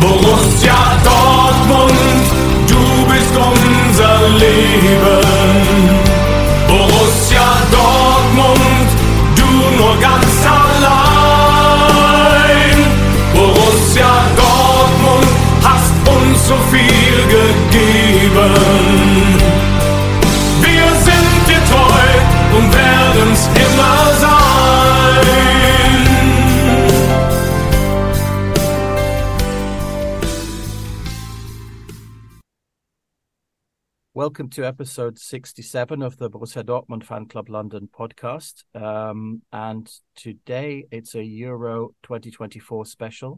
Borussia Dortmund, du bist unser Leben. Borussia Dortmund, du nur ganz allein. Borussia Dortmund, hast uns so viel gegeben. Wir sind dir treu und werden's immer sein. Welcome to episode 67 of the Borussia Dortmund Fan Club London podcast. And today it's a Euro 2024 special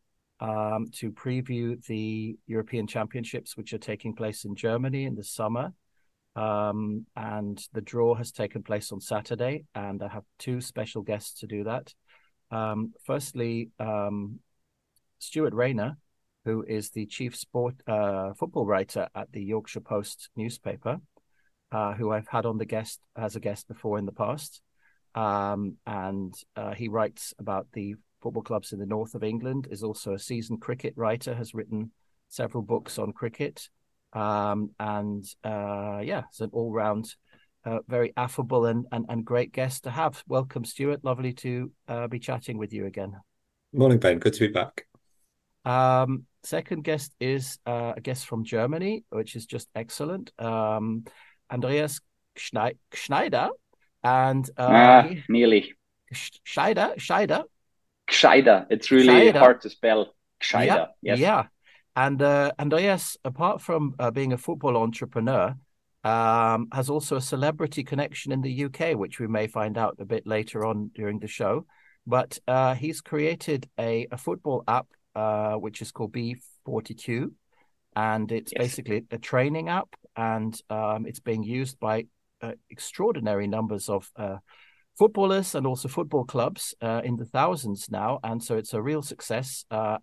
to preview the European Championships, which are taking place in Germany in the summer. And the draw has taken place on Saturday, and I have two special guests to do that. Firstly, Stuart Rayner, who is the chief football writer at the Yorkshire Post newspaper, who I've had on as a guest before in the past. And he writes about the football clubs in the north of England, is also a seasoned cricket writer, has written several books on cricket. It's an all-round, very affable and great guest to have. Welcome, Stuart. Lovely to be chatting with you again. Morning, Ben. Good to be back. Second guest is a guest from Germany, which is just excellent. Andreas Schneider. And nearly. Scheider. It's really hard to spell. Scheider. Yes. Yeah. And Andreas, apart from being a football entrepreneur, has also a celebrity connection in the UK, which we may find out a bit later on during the show. But he's created a football app, which is called B42, and it's basically a training app, and it's being used by extraordinary numbers of footballers and also football clubs in the thousands now, and so it's a real success.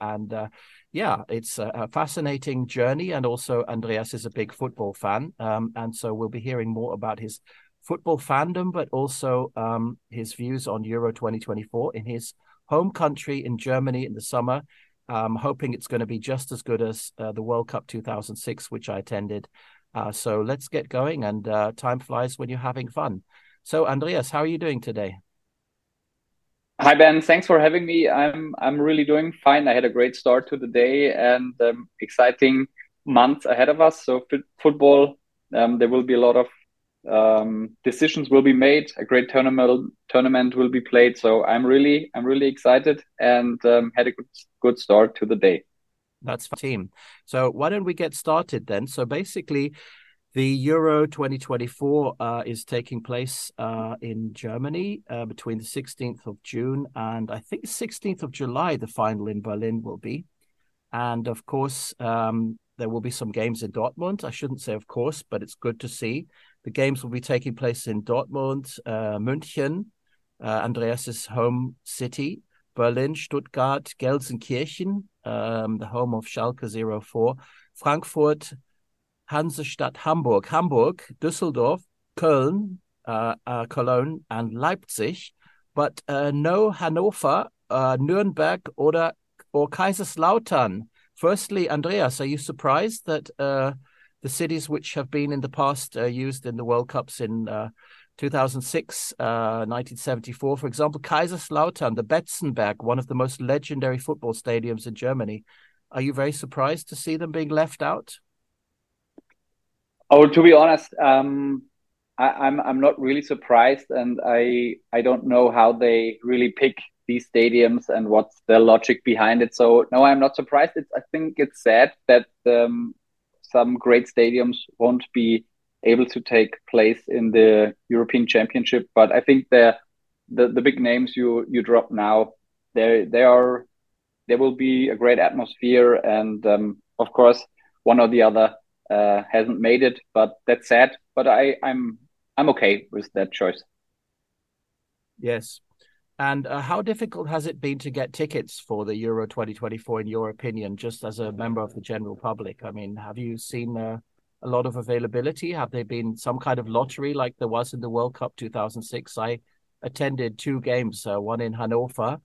It's a fascinating journey, and also Andreas is a big football fan, and so we'll be hearing more about his football fandom, but also his views on Euro 2024 in his home country in Germany in the summer. Hoping it's going to be just as good as the World Cup 2006, which I attended. So let's get going, and time flies when you're having fun. So, Andreas, how are you doing today? Hi, Ben. Thanks for having me. I'm really doing fine. I had a great start to the day, and exciting months ahead of us. So, football, there will be a lot of decisions will be made. A great tournament will be played. So I'm really excited, and had a good start to the day. That's the team. So why don't we get started then? So basically, the Euro 2024 is taking place in Germany between the 16th of June and I think 16th of July. The final in Berlin will be, and of course there will be some games in Dortmund. I shouldn't say of course, but it's good to see. The games will be taking place in Dortmund, München, Andreas's home city, Berlin, Stuttgart, Gelsenkirchen, the home of Schalke 04, Frankfurt, Hansestadt Hamburg, Düsseldorf, Köln, Cologne, and Leipzig, but no Hannover, Nuremberg or Kaiserslautern. Firstly, Andreas, are you surprised that the cities which have been in the past used in the World Cups in 2006, 1974, for example, Kaiserslautern, the Betzenberg, one of the most legendary football stadiums in Germany. Are you very surprised to see them being left out? Oh, to be honest, I'm not really surprised, and I don't know how they really pick these stadiums and what's the logic behind it. So no, I'm not surprised. I think it's sad that some great stadiums won't be able to take place in the European Championship, but I think the big names you drop now, there will be a great atmosphere, and of course one or the other hasn't made it, but that's sad. But I'm okay with that choice. Yes. And how difficult has it been to get tickets for the Euro 2024, in your opinion, just as a member of the general public? I mean, have you seen a lot of availability? Have there been some kind of lottery like there was in the World Cup 2006? I attended two games, one in Hanover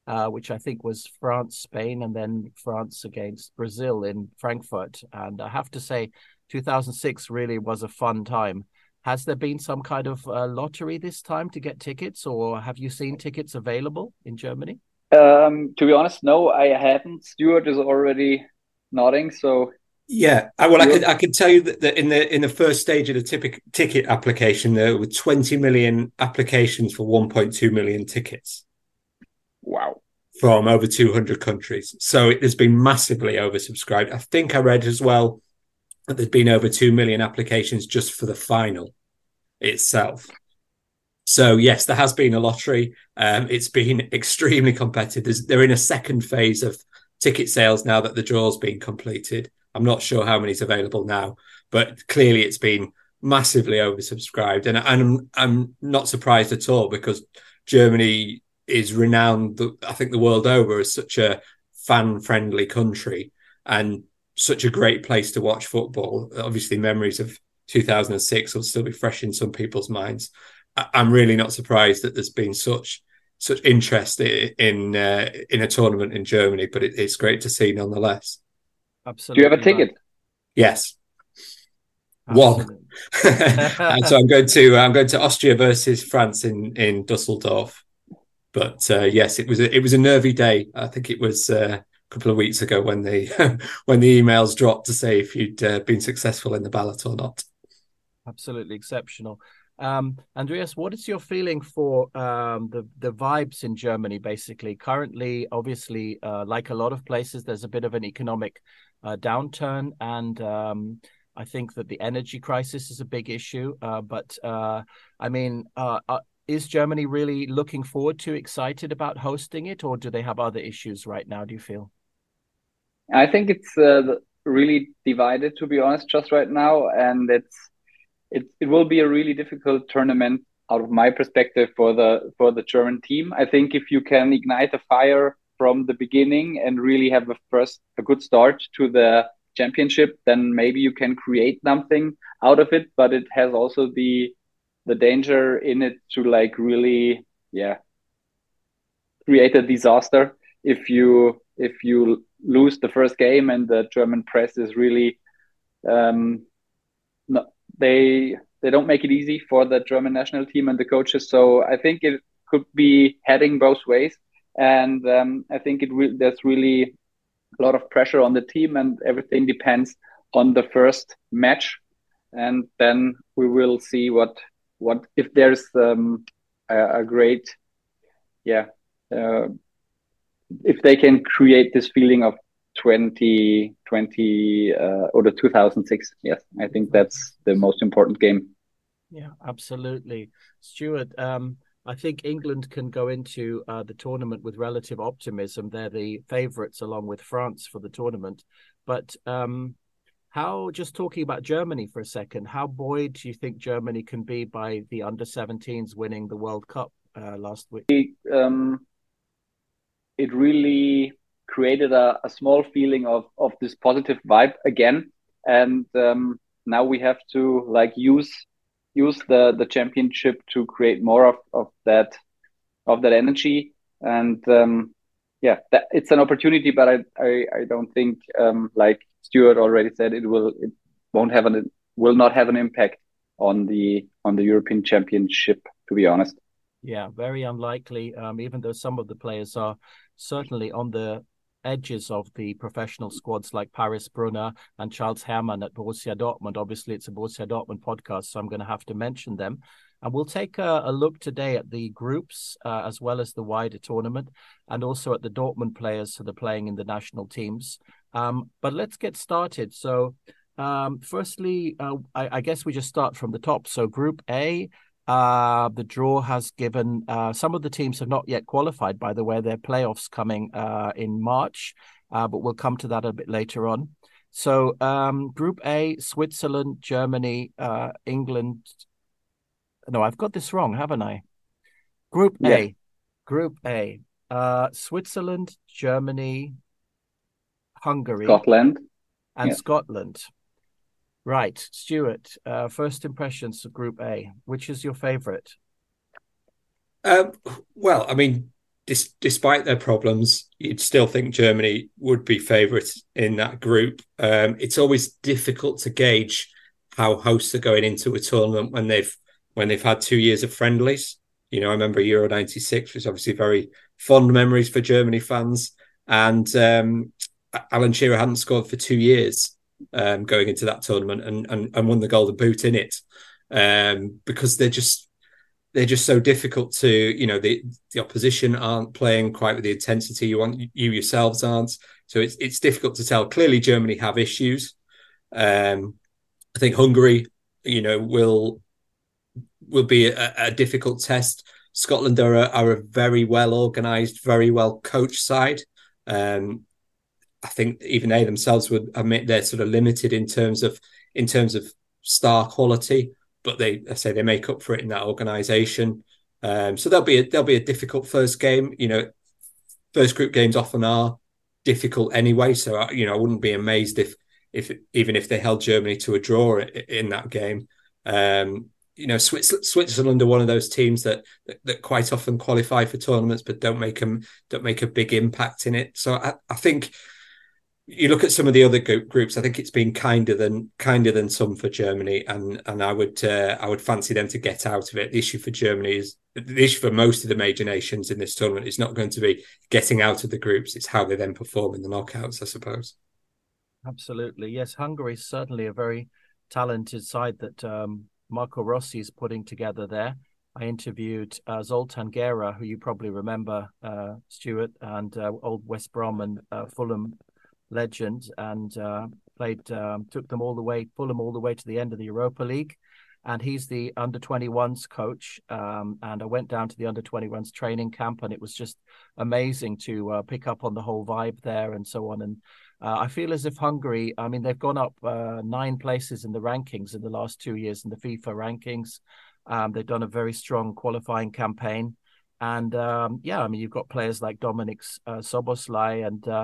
which I think was France, Spain, and then France against Brazil in Frankfurt. And I have to say, 2006 really was a fun time. Has there been some kind of lottery this time to get tickets, or have you seen tickets available in Germany? To be honest, no, I haven't. Stuart is already nodding, so Yeah, I could tell you that in the first stage of the ticket application, there were 20 million applications for 1.2 million tickets. Wow. From over 200 countries. So it has been massively oversubscribed. I think I read as well that there's been over 2 million applications just for the final itself. So yes, there has been a lottery. It's been extremely competitive. They're in a second phase of ticket sales now that the draw's been completed. I'm not sure how many is available now, but clearly it's been massively oversubscribed. And I'm not surprised at all, because Germany is renowned, I think, the world over as such a fan-friendly country and such a great place to watch football. Obviously, memories of 2006 will still be fresh in some people's minds. I'm really not surprised that there's been such interest in a tournament in Germany, but it's great to see nonetheless. Absolutely. Do you have a ticket? Right. Yes. Absolutely. One. So I'm going to Austria versus France in Dusseldorf. But yes, it was a nervy day. I think it was a couple of weeks ago when the emails dropped to say if you'd been successful in the ballot or not. Absolutely exceptional. Andreas, what is your feeling for the vibes in Germany? Basically, currently, obviously, like a lot of places, there's a bit of an economic downturn, and I think that the energy crisis is a big issue. But is Germany really looking forward to, excited about hosting it, or do they have other issues right now, do you feel? I think it's really divided, to be honest, just right now. And it will be a really difficult tournament out of my perspective for the German team. I think if you can ignite a fire from the beginning and really have a good start to the championship, then maybe you can create something out of it. But it has also the danger in it to really create a disaster if you lose the first game and the German press is really they don't make it easy for the German national team and the coaches. So I think it could be heading both ways, and I think there's really a lot of pressure on the team, and everything depends on the first match, and then we will see what if there's a great if they can create this feeling of 2020 or the 2006. Yes, I think that's the most important game. Yeah, absolutely. Stuart, I think England can go into the tournament with relative optimism. They're the favourites along with France for the tournament. But just talking about Germany for a second, how buoyed do you think Germany can be by the under-17s winning the World Cup last week? It really created a small feeling of this positive vibe again. And now we have to use the championship to create more of that energy. And it's an opportunity, but I don't think, like Stuart already said, will not have an impact on the European Championship, to be honest. Yeah, very unlikely. Even though some of the players are certainly on the edges of the professional squads, like Paris Brunner and Charles Herrmann at Borussia Dortmund. Obviously, it's a Borussia Dortmund podcast, so I'm going to have to mention them. And we'll take a look today at the groups as well as the wider tournament, and also at the Dortmund players that are playing in the national teams. But let's get started. So firstly, I guess we just start from the top. So Group A, the draw has given some of the teams have not yet qualified, by the way. Their playoffs coming in March, but we'll come to that a bit later on. So Group A, Switzerland, Germany, England. No, I've got this wrong, haven't I? Group A, Switzerland, Germany, Hungary, Scotland, and Scotland. Right, Stuart, first impressions of Group A. Which is your favourite? Well, I mean, despite their problems, you'd still think Germany would be favourites in that group. It's always difficult to gauge how hosts are going into a tournament when they've had 2 years of friendlies. You know, I remember Euro '96 was obviously very fond memories for Germany fans, and Alan Shearer hadn't scored for 2 years going into that tournament and won the Golden Boot in it, because they're just so difficult to, you know, the opposition aren't playing quite with the intensity you want, you yourselves aren't, so it's difficult to tell. Clearly Germany have issues. I think Hungary, you know, will be a difficult test. Scotland are a very well organised, very well coached side. I think even they themselves would admit they're sort of limited in terms of star quality, but they make up for it in that organisation. So there'll be a difficult first game. You know, first group games often are difficult anyway. So you know, I wouldn't be amazed if even if they held Germany to a draw in that game. You know, Switzerland are one of those teams that quite often qualify for tournaments but don't make a big impact in it. So I think you look at some of the other groups, I think it's been kinder than some for Germany, and I would fancy them to get out of it. The issue for Germany is the issue for most of the major nations in this tournament is not going to be getting out of the groups; it's how they then perform in the knockouts, I suppose. Absolutely, yes. Hungary is certainly a very talented side that Marco Rossi is putting together there. I interviewed Zoltan Gera, who you probably remember, Stuart, and old West Brom and Fulham legend, and took them all the way, Fulham all the way to the end of the Europa League, and he's the under-21s coach. And I went down to the under-21s training camp, and it was just amazing to pick up on the whole vibe there and so on. And I feel as if Hungary, I mean, they've gone up 9 places in the rankings in the last 2 years in the FIFA rankings. They've done a very strong qualifying campaign, and I mean, you've got players like Dominik Szoboszlai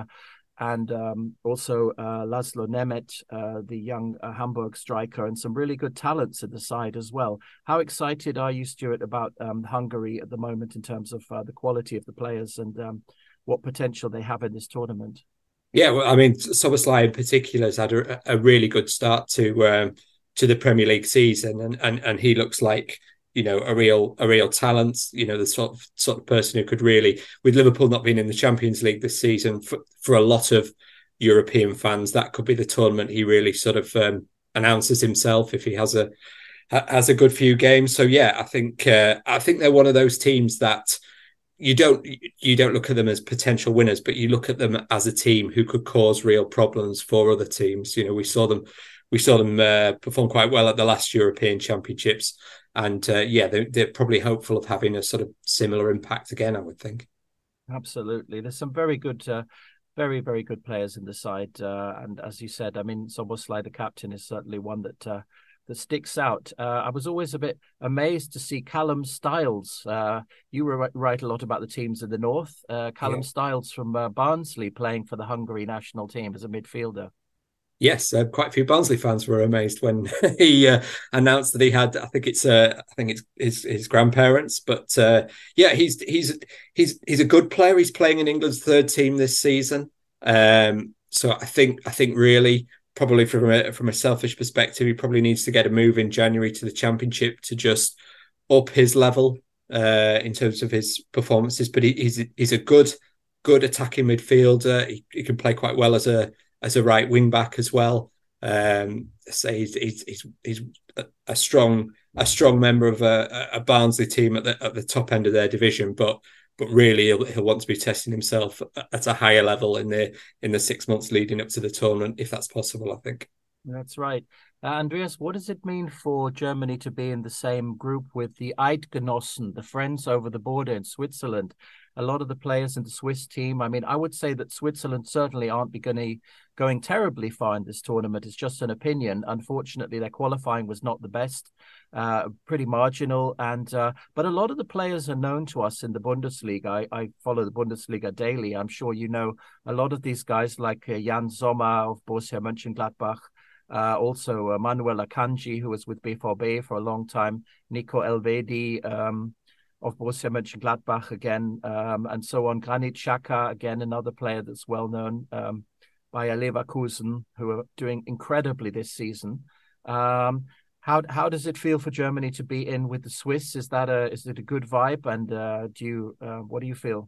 and also Laszlo Nemeth, the young Hamburg striker, and some really good talents in the side as well. How excited are you, Stuart, about Hungary at the moment in terms of the quality of the players and what potential they have in this tournament? Yeah, well, I mean, Szoboszlai in particular has had a really good start to the Premier League season, and he looks like, you know, a real talent. You know, the sort of person who could really, with Liverpool not being in the Champions League this season, for a lot of European fans, that could be the tournament he really sort of announces himself if he has a good few games. So yeah, I think they're one of those teams that you don't look at them as potential winners, but you look at them as a team who could cause real problems for other teams. You know, we saw them perform quite well at the last European Championships, and they're probably hopeful of having a sort of similar impact again, I would think. Absolutely, there's some very good, very, very good players in the side, and as you said, I mean, Szoboszlai, the captain, is certainly one that sticks out. I was always a bit amazed to see Callum Styles. You write a lot about the teams in the north. Callum Styles from Barnsley playing for the Hungary national team as a midfielder. Yes, quite a few Barnsley fans were amazed when he announced that he had. I think it's his grandparents, but he's a good player. He's playing in England's third team this season. So I think really, probably from a selfish perspective, he probably needs to get a move in January to the Championship to just up his level in terms of his performances. But he's a good attacking midfielder. He can play quite well as a right wing back as well. So he's a strong member of a Barnsley team at the top end of their division, but really he'll want to be testing himself at a higher level in the 6 months leading up to the tournament, if that's possible, I think. That's right. Andreas, what does it mean for Germany to be in the same group with the Eidgenossen, the friends over the border in Switzerland? A lot of the players in the Swiss team, I mean, I would say that Switzerland certainly aren't going terribly far in this tournament. It's just an opinion. Unfortunately, their qualifying was not the best, pretty marginal. And but a lot of the players are known to us in the Bundesliga. I follow the Bundesliga daily. I'm sure you know a lot of these guys like Jan Sommer of Borussia Mönchengladbach. Also Manuel Akanji, who was with BVB for a long time, Nico Elvedi, Borussia Mönchengladbach again, and so on. Granit Xhaka, again, another player that's well known, Bayer Leverkusen, who are doing incredibly this season. How does it feel for Germany to be in with the Swiss? Is it a good vibe? And what do you feel?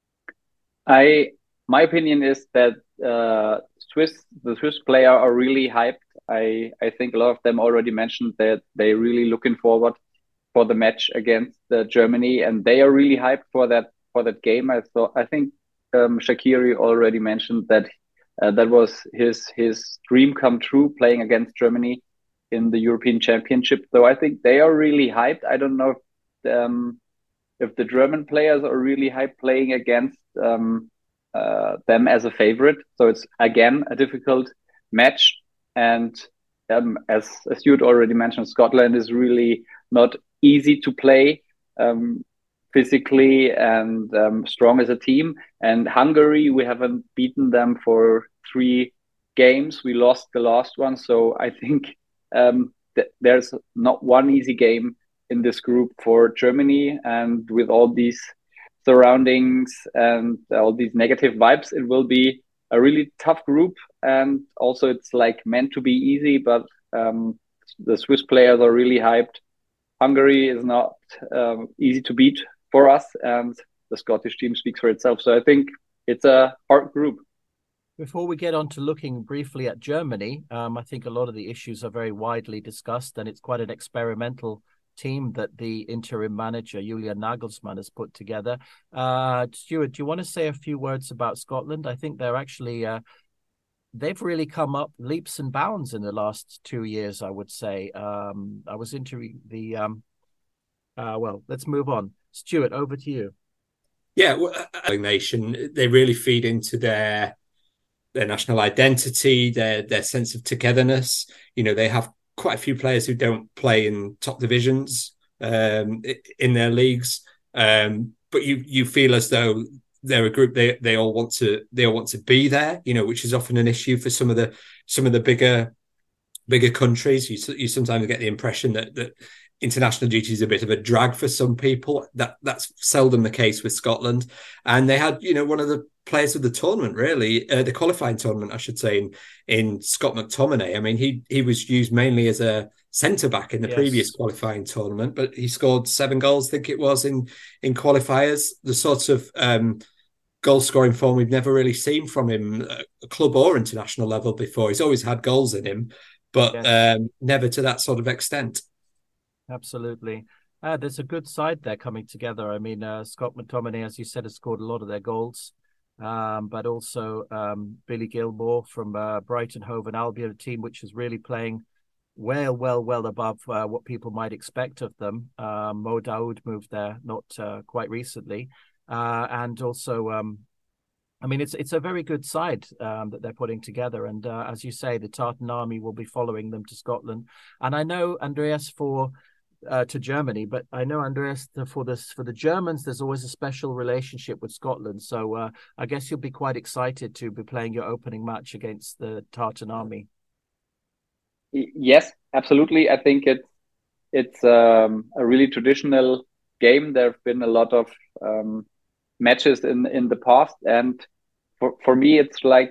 My opinion is that the Swiss player are really hyped. I think a lot of them already mentioned that they're really looking forward for the match against Germany, and they are really hyped for that game. I think Shaqiri already mentioned that that was his dream come true, playing against Germany in the European Championship. So I think they are really hyped. I don't know if the German players are really hyped playing against them as a favorite. So it's again a difficult match. And as Stuart already mentioned, Scotland is really not easy to play physically and strong as a team. And Hungary, we haven't beaten them for 3 games. We lost the last one. So I think there's not one easy game in this group for Germany. And with all these surroundings and all these negative vibes, it will be a really tough group. And also it's like meant to be easy, but the Swiss players are really hyped. Hungary is not easy to beat for us, and the Scottish team speaks for itself. So I think it's a hard group. Before we get on to looking briefly at Germany, I think a lot of the issues are very widely discussed, and it's quite an experimental team that the interim manager, Julian Nagelsmann, has put together. Stuart, do you want to say a few words about Scotland? I think they're actually, they've really come up leaps and bounds in the last 2 years, I would say. I was into well, let's move on. Stuart, over to you. Yeah, nation, they really feed into their national identity, their sense of togetherness. You know, they have quite a few players who don't play in top divisions in their leagues, but you feel as though they're a group they all want to be there. You know, which is often an issue for some of the bigger countries. You sometimes get the impression that international duty is a bit of a drag for some people. That's seldom the case with Scotland. And they had, you know, one of the players of the tournament, really, the qualifying tournament, I should say, in Scott McTominay. I mean, he was used mainly as a centre-back in the previous qualifying tournament, but he scored 7 goals, I think it was, in qualifiers. The sort of goal-scoring form we've never really seen from him, club or international level before. He's always had goals in him, but never to that sort of extent. Absolutely. There's a good side there coming together. I mean, Scott McTominay, as you said, has scored a lot of their goals, but also Billy Gilmore from Brighton Hove and Albion, a team which is really playing well above what people might expect of them. Mo Daoud moved there not quite recently. And also, I mean, it's a very good side that they're putting together. And as you say, the Tartan Army will be following them to Scotland. And I know, Andreas, to Germany, but I know, Andreas, for the Germans, there's always a special relationship with Scotland. So I guess you'll be quite excited to be playing your opening match against the Tartan Army. Yes, absolutely. I think it's a really traditional game. There have been a lot of matches in the past, and for me, it's like,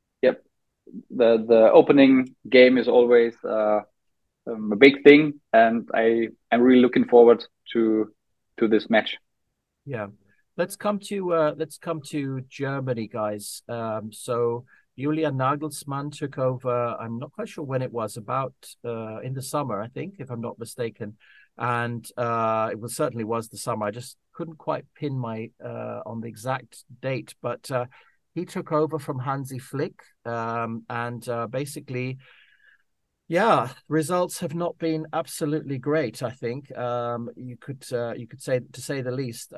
the opening game is always a big thing, and I'm really looking forward to this match. Yeah, let's come to Germany, guys. So Julian Nagelsmann took over. I'm not quite sure when it was, about in the summer, I think, if I'm not mistaken. And it certainly was the summer. I just couldn't quite pin my on the exact date, but he took over from Hansi Flick, and basically, results have not been absolutely great. I think you could say, to say the least.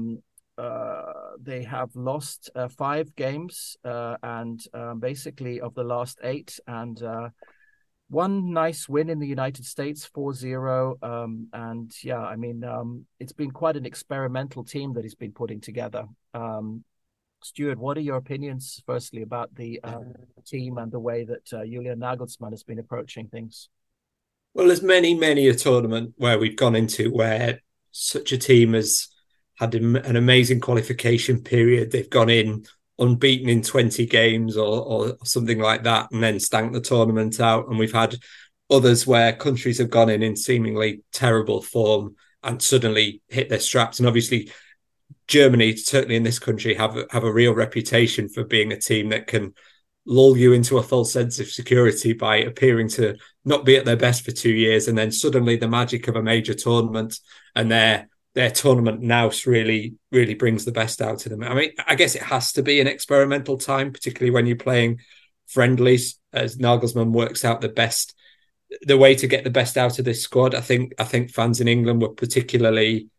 They have lost 5 games, and basically of the last 8, and one nice win in the United States, 4-0. And I mean, it's been quite an experimental team that he's been putting together. Stuart, what are your opinions, firstly, about the team and the way that Julian Nagelsmann has been approaching things? Well, there's many a tournament where we've gone into where such a team has had an amazing qualification period. They've gone in unbeaten in 20 games or something like that, and then stank the tournament out. And we've had others where countries have gone in seemingly terrible form and suddenly hit their straps. And obviously, Germany, certainly in this country, have a real reputation for being a team that can lull you into a false sense of security by appearing to not be at their best for 2 years, and then suddenly the magic of a major tournament and their tournament nous really brings the best out of them. I mean, I guess it has to be an experimental time, particularly when you're playing friendlies, as Nagelsmann works out the way to get the best out of this squad. I think fans in England were particularly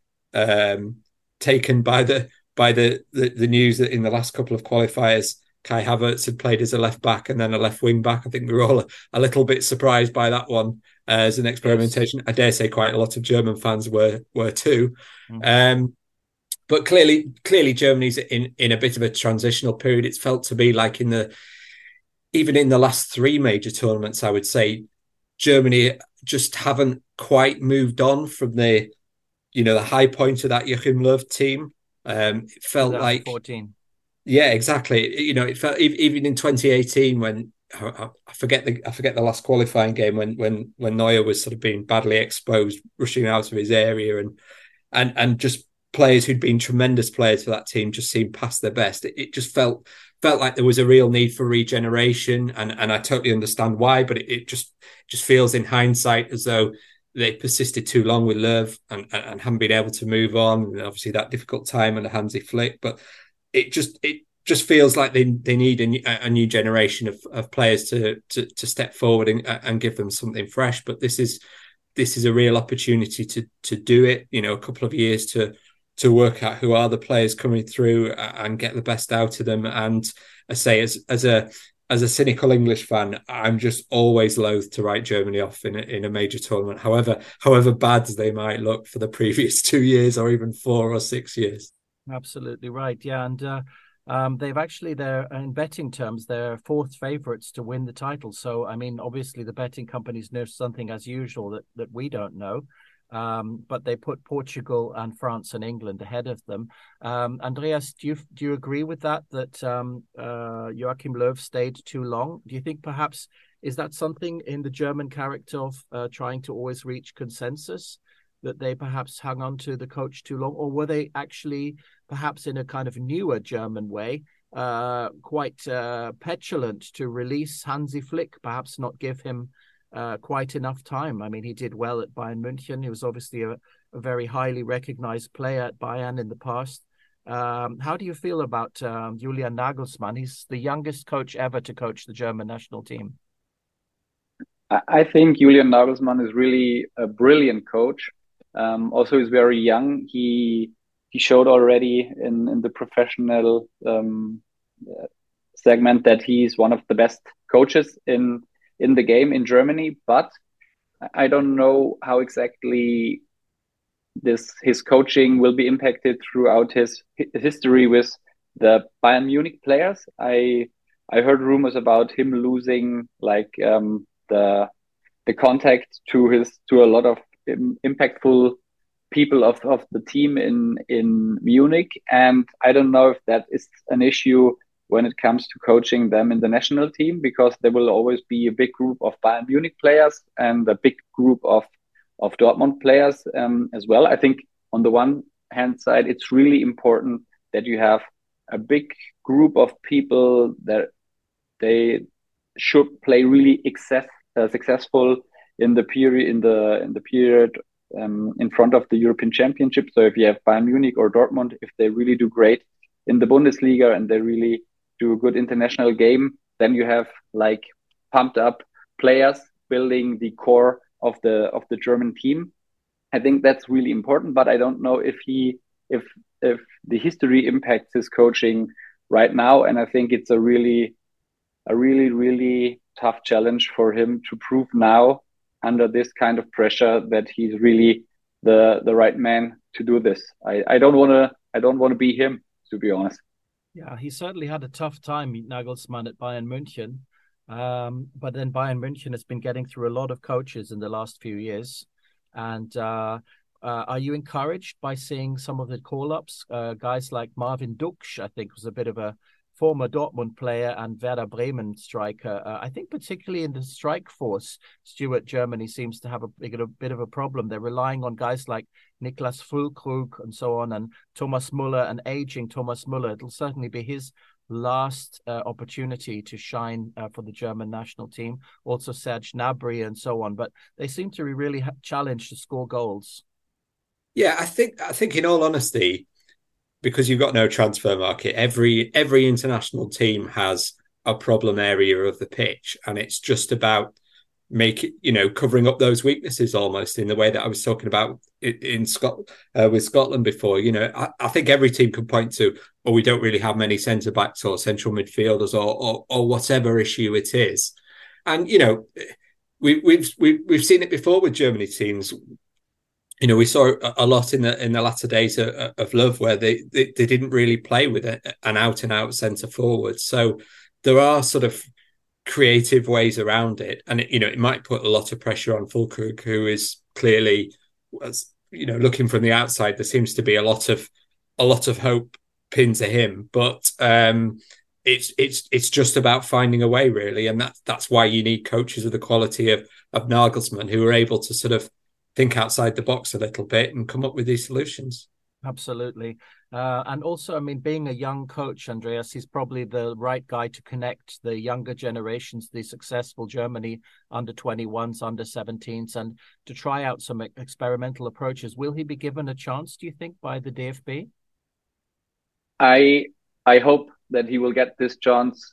taken by the news that in the last couple of qualifiers, Kai Havertz had played as a left back and then a left wing back. I think we were all a little bit surprised by that one as an experimentation. Yes. I dare say quite a lot of German fans were too. Mm-hmm. But clearly Germany's in a bit of a transitional period. It's felt to be like even in the last 3 major tournaments, I would say Germany just haven't quite moved on from the high point of that Joachim Löw team. It felt like 14. Yeah, exactly. It felt even in 2018 when I forget the last qualifying game when Neuer was sort of being badly exposed, rushing out of his area, and just players who'd been tremendous players for that team just seemed past their best. It just felt like there was a real need for regeneration, and I totally understand why, but it just feels in hindsight as though they persisted too long with Löw and haven't been able to move on. And obviously that difficult time under Hansi Flick, but it just feels like they need a new generation of players to step forward and give them something fresh. But this is a real opportunity to do it. A couple of years to work out who are the players coming through and get the best out of them. And I say, as a cynical English fan, I'm just always loath to write Germany off in a major tournament, however bad they might look for the previous 2 years or even 4 or 6 years. Absolutely right. Yeah. And they've actually, in betting terms, they're 4th favourites to win the title. So, I mean, obviously the betting companies know something as usual that we don't know. But they put Portugal and France and England ahead of them. Andreas, do you agree with that Joachim Löw stayed too long? Do you think perhaps, is that something in the German character of trying to always reach consensus, that they perhaps hung on to the coach too long? Or were they actually perhaps in a kind of newer German way, quite petulant to release Hansi Flick, perhaps not give him quite enough time? I mean, he did well at Bayern München. He was obviously a very highly recognized player at Bayern in the past. How do you feel about Julian Nagelsmann? He's the youngest coach ever to coach the German national team. I think Julian Nagelsmann is really a brilliant coach. Also, he's very young. He showed already in the professional segment that he's one of the best coaches in the game in Germany. But I don't know how exactly his coaching will be impacted throughout his history with the Bayern Munich players. I heard rumors about him losing the contact to a lot of impactful people of the team in Munich, and I don't know if that is an issue when it comes to coaching them in the national team, because there will always be a big group of Bayern Munich players and a big group of Dortmund players as well. I think on the one hand side, it's really important that you have a big group of people that they should play really successful in the period in front of the European Championship. So if you have Bayern Munich or Dortmund, if they really do great in the Bundesliga and they really do a good international game, then you have like pumped up players building the core of the German team. I think that's really important, but I don't know if the history impacts his coaching right now. And I think it's a really tough challenge for him to prove now under this kind of pressure that he's really the right man to do this. I don't want to be him, to be honest. Yeah, he certainly had a tough time, Nagelsmann, at Bayern München. But then Bayern München has been getting through a lot of coaches in the last few years. And Are you encouraged by seeing some of the call-ups? Guys like Marvin Duksch, I think, was a bit of a former Dortmund player and Werder Bremen striker. I think particularly in the strike force, Stuart, Germany seems to have a bit of a problem. They're relying on guys like Niklas Füllkrug and so on, and Thomas Müller, and aging Thomas Müller. It'll certainly be his last opportunity to shine for the German national team. Also Serge Gnabry and so on. But they seem to be really challenged to score goals. Yeah, I think in all honesty, because you've got no transfer market, every international team has a problem area of the pitch, and it's just about covering up those weaknesses almost in the way that I was talking about in Scotland with Scotland before. I think every team can point to, we don't really have many centre backs or central midfielders or whatever issue it is, and we've seen it before with Germany teams. We saw a lot in the latter days of Love, where they didn't really play with an out and out centre forward. So there are sort of creative ways around it, and it might put a lot of pressure on Füllkrug, who is clearly, looking from the outside, there seems to be a lot of hope pinned to him. But it's just about finding a way, really, and that's why you need coaches of the quality of Nagelsmann, who are able to sort of think outside the box a little bit and come up with these solutions. Absolutely. And also, I mean, being a young coach, Andreas, he's probably the right guy to connect the younger generations, the successful Germany under 21s, under 17s, and to try out some experimental approaches. Will he be given a chance, do you think, by the DFB? I hope that he will get this chance.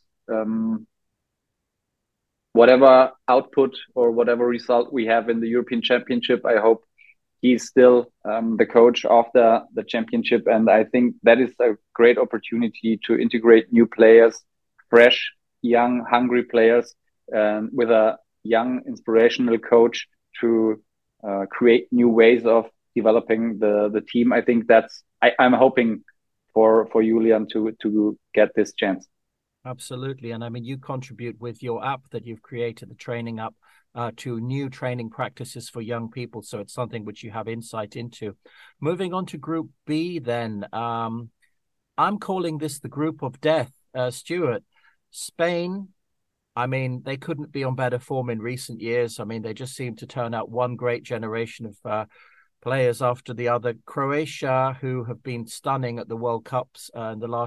Whatever output or whatever result we have in the European Championship, I hope he's still the coach after the championship. And I think that is a great opportunity to integrate new players, fresh, young, hungry players, with a young, inspirational coach to create new ways of developing the team. I think I'm hoping for Julian to get this chance. Absolutely. And I mean, you contribute with your app that you've created, the training app, to new training practices for young people. So it's something which you have insight into. Moving on to Group B then. I'm calling this the group of death. Stuart, Spain, I mean, they couldn't be on better form in recent years. I mean, they just seem to turn out one great generation of players after the other. Croatia, who have been stunning at the World Cups in the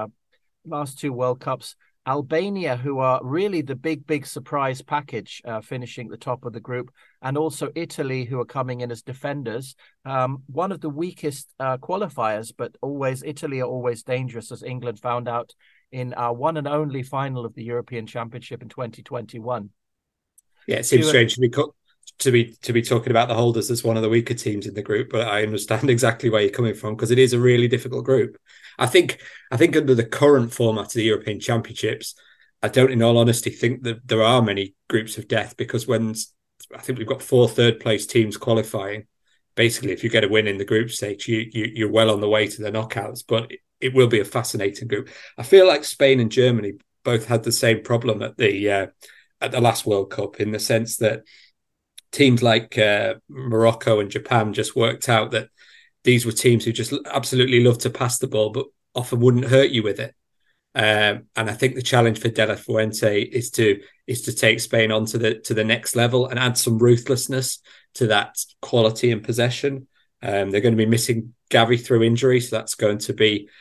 last two World Cups. Albania, who are really the big surprise package, finishing at the top of the group, and also Italy, who are coming in as defenders. One of the weakest qualifiers, but Italy are always dangerous, as England found out in our one and only final of the European Championship in 2021. Yeah, it seems strange to be talking about the holders as one of the weaker teams in the group, but I understand exactly where you're coming from, because it is a really difficult group. I think under the current format of the European Championships, I don't, in all honesty, think that there are many groups of death, because I think we've got 4 third-place teams qualifying. Basically, if you get a win in the group stage, you're well on the way to the knockouts. But it will be a fascinating group. I feel like Spain and Germany both had the same problem at the last World Cup, in the sense that teams like Morocco and Japan just worked out that these were teams who just absolutely loved to pass the ball, but often wouldn't hurt you with it. And I think the challenge for De La Fuente is to take Spain on to the next level and add some ruthlessness to that quality and possession. They're going to be missing Gavi through injury, so that's going to be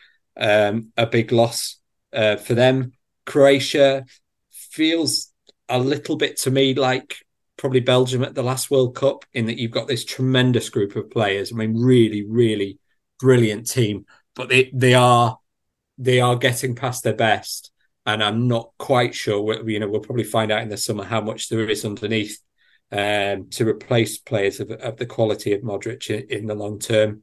a big loss for them. Croatia feels a little bit to me like probably Belgium at the last World Cup, in that you've got this tremendous group of players. I mean, really, really brilliant team, but they are getting past their best, and I'm not quite sure. We'll probably find out in the summer how much there is underneath to replace players of the quality of Modric in the long term.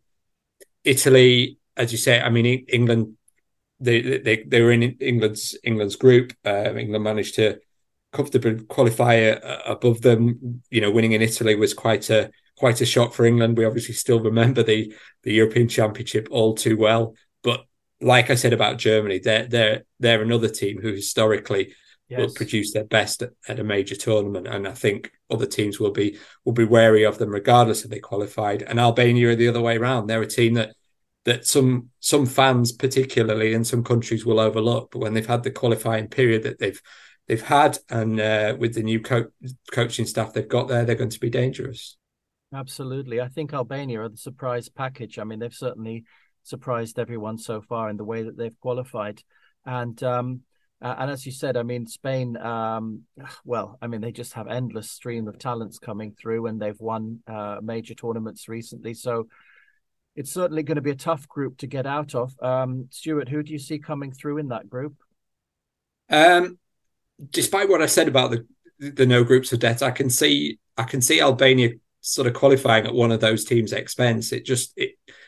Italy, as you say, I mean, England, they were in England's group. England managed to comfortably qualify above them. Winning in Italy was quite a shock for England. We obviously still remember the European Championship all too well. But like I said about Germany, they're another team who historically will produce their best at a major tournament, and I think other teams will be wary of them regardless if they qualified. And Albania are the other way around. They're a team that some fans, particularly in some countries, will overlook. But when they've had the qualifying period that they've had, and with the new coaching staff they've got there, they're going to be dangerous. Absolutely. I think Albania are the surprise package. I mean, they've certainly surprised everyone so far in the way that they've qualified. And as you said, I mean, Spain, they just have endless stream of talents coming through, and they've won major tournaments recently. So it's certainly going to be a tough group to get out of. Stuart, who do you see coming through in that group? Despite what I said about the no groups of death, I can see Albania sort of qualifying at one of those teams' expense. It just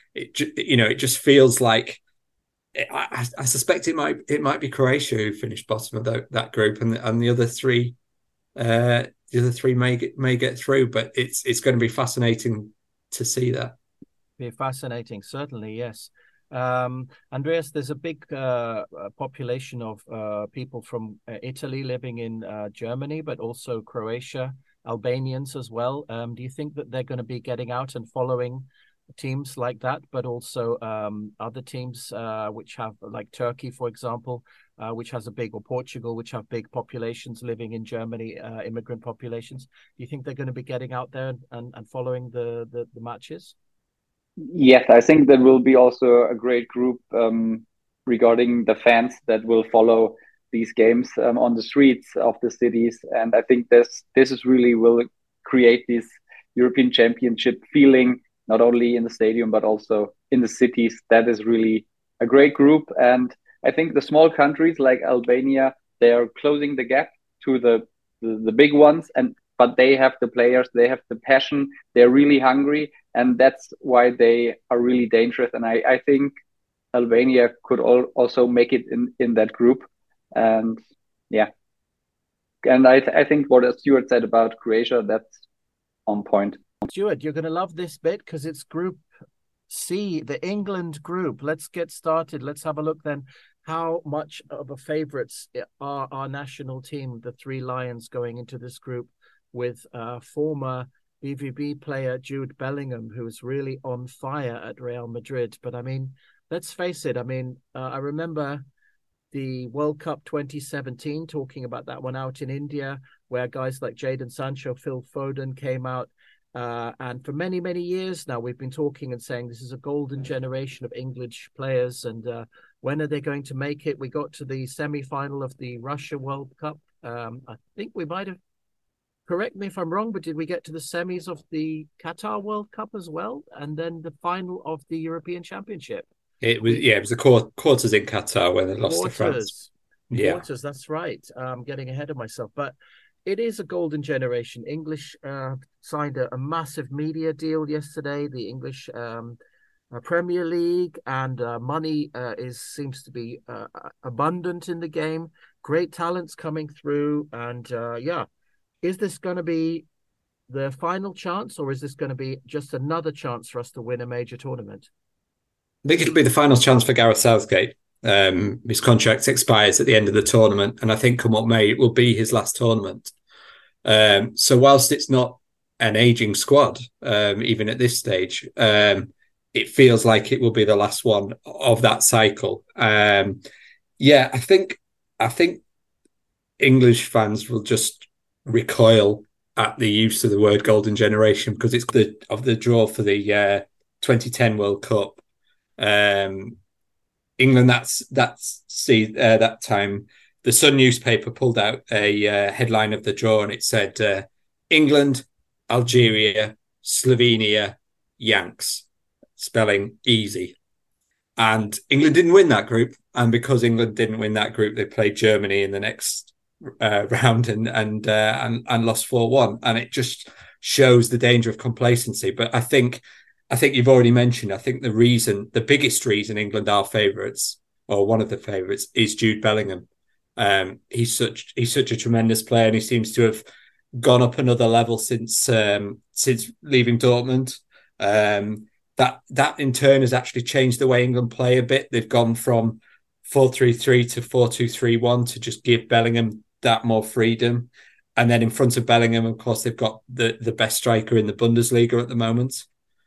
feels like I suspect it might be Croatia who finished bottom of that group, and the other three may get through. But it's going to be fascinating to see that. Be fascinating, certainly, yes. Andreas, there's a big population of people from Italy living in Germany, but also Croatia, Albanians as well. Do you think that they're going to be getting out and following teams like that, but also other teams which have, like Turkey, for example, which has or Portugal, which have big populations living in Germany, immigrant populations? Do you think they're going to be getting out there and following the matches? Yes, I think there will be also a great group regarding the fans that will follow these games on the streets of the cities. And I think this is really will create this European Championship feeling, not only in the stadium, but also in the cities. That is really a great group. And I think the small countries like Albania, they are closing the gap to the big ones. But they have the players, they have the passion, they're really hungry. And that's why they are really dangerous. And I think Albania could also make it in that group. And yeah. And I think what Stuart said about Croatia, that's on point. Stuart, you're going to love this bit because it's Group C, the England group. Let's get started. Let's have a look then. How much of a favourites are our national team, the Three Lions, going into this group with former BVB player Jude Bellingham, who is really on fire at Real Madrid. But I mean, let's face it. I mean, I remember the World Cup 2017, talking about that one out in India, where guys like Jadon Sancho, Phil Foden came out. And for many, many years now, we've been talking and saying this is a golden generation of English players. And when are they going to make it? We got to the semi-final of the Russia World Cup. I think we might have, correct me if I'm wrong, but did we get to the semis of the Qatar World Cup as well? And then the final of the European Championship? It was the quarters in Qatar when they lost to France. Quarters, that's right. I'm getting ahead of myself. But it is a golden generation. English signed a massive media deal yesterday, the English Premier League, and money seems to be abundant in the game. Great talents coming through. And is this going to be the final chance, or is this going to be just another chance for us to win a major tournament? I think it'll be the final chance for Gareth Southgate. His contract expires at the end of the tournament, and I think come what may, it will be his last tournament. So whilst it's not an aging squad, even at this stage, it feels like it will be the last one of that cycle. I think English fans will just recoil at the use of the word golden generation because it's the draw for the 2010 World Cup. England, that time, the Sun newspaper pulled out a headline of the draw, and it said England, Algeria, Slovenia, Yanks, spelling easy. And England didn't win that group, and because England didn't win that group, they played Germany in the next round and lost 4-1, and it just shows the danger of complacency. But I think you've already mentioned, I think the biggest reason England are favourites, or one of the favourites, is Jude Bellingham. He's such a tremendous player, and he seems to have gone up another level since leaving Dortmund. That in turn has actually changed the way England play a bit. They've gone from 4-3-3 to 4-2-3-1 to just give Bellingham that more freedom. And then in front of Bellingham, of course, they've got the best striker in the Bundesliga at the moment.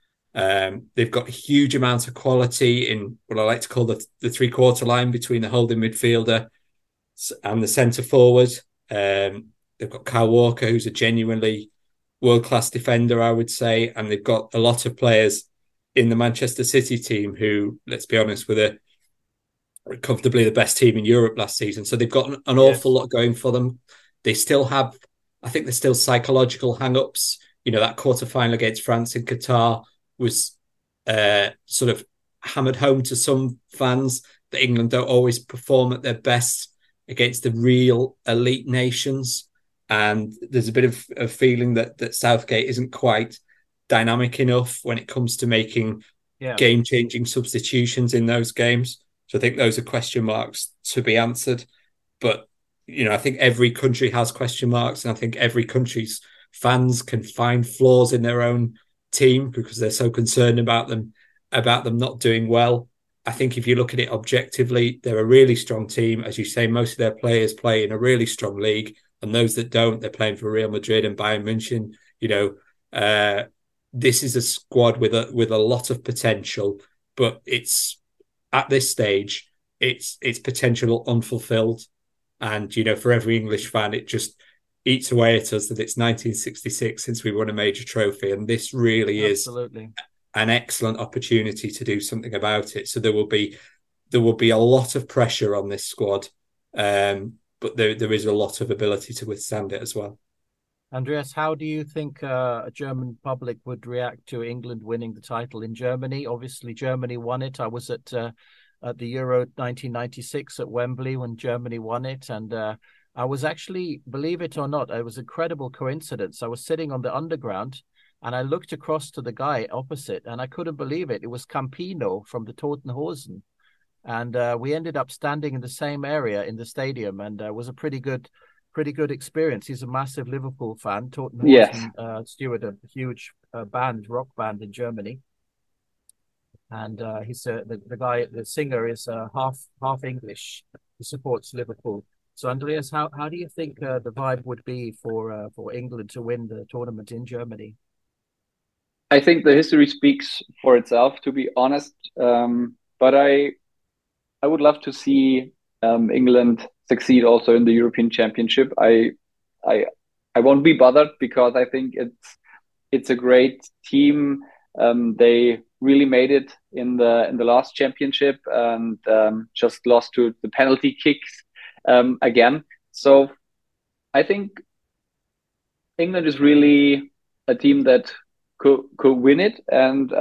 They've got a huge amount of quality in what I like to call the three-quarter line between the holding midfielder and the centre forward. They've got Kyle Walker, who's a genuinely world-class defender, I would say. And they've got a lot of players in the Manchester City team who, let's be honest, were comfortably the best team in Europe last season. So they've got an awful lot going for them. They still have, I think there's still psychological hang-ups. You know, that quarter-final against France in Qatar was sort of hammered home to some fans that England don't always perform at their best against the real elite nations. And there's a bit of a feeling that Southgate isn't quite dynamic enough when it comes to making game-changing substitutions in those games. So I think those are question marks to be answered. But, you know, I think every country has question marks, and I think every country's fans can find flaws in their own team because they're so concerned about them not doing well. I think if you look at it objectively, they're a really strong team. As you say, most of their players play in a really strong league, and those that don't, they're playing for Real Madrid and Bayern München. You know, this is a squad with a lot of potential, but it's at this stage, it's potential unfulfilled. And, you know, for every English fan, it just eats away at us that it's 1966 since we won a major trophy. And this really is an excellent opportunity to do something about it. So there will be a lot of pressure on this squad. But there is a lot of ability to withstand it as well. Andreas, how do you think a German public would react to England winning the title in Germany? Obviously, Germany won it. I was at the Euro 1996 at Wembley when Germany won it. And I was actually, believe it or not, it was an incredible coincidence. I was sitting on the underground and I looked across to the guy opposite and I couldn't believe it. It was Campino from the Toten Hosen. And we ended up standing in the same area in the stadium, and it was a pretty good experience. He's a massive Liverpool fan. Toten Hosen, steward a huge rock band in Germany, and he's the guy. The singer is half English. He supports Liverpool. So, Andreas, how do you think the vibe would be for England to win the tournament in Germany? I think the history speaks for itself, to be honest. But I would love to see England succeed also in the European Championship. I won't be bothered because I think it's a great team. They really made it in the last championship and just lost to the penalty kicks again. So I think England is really a team that could win it, and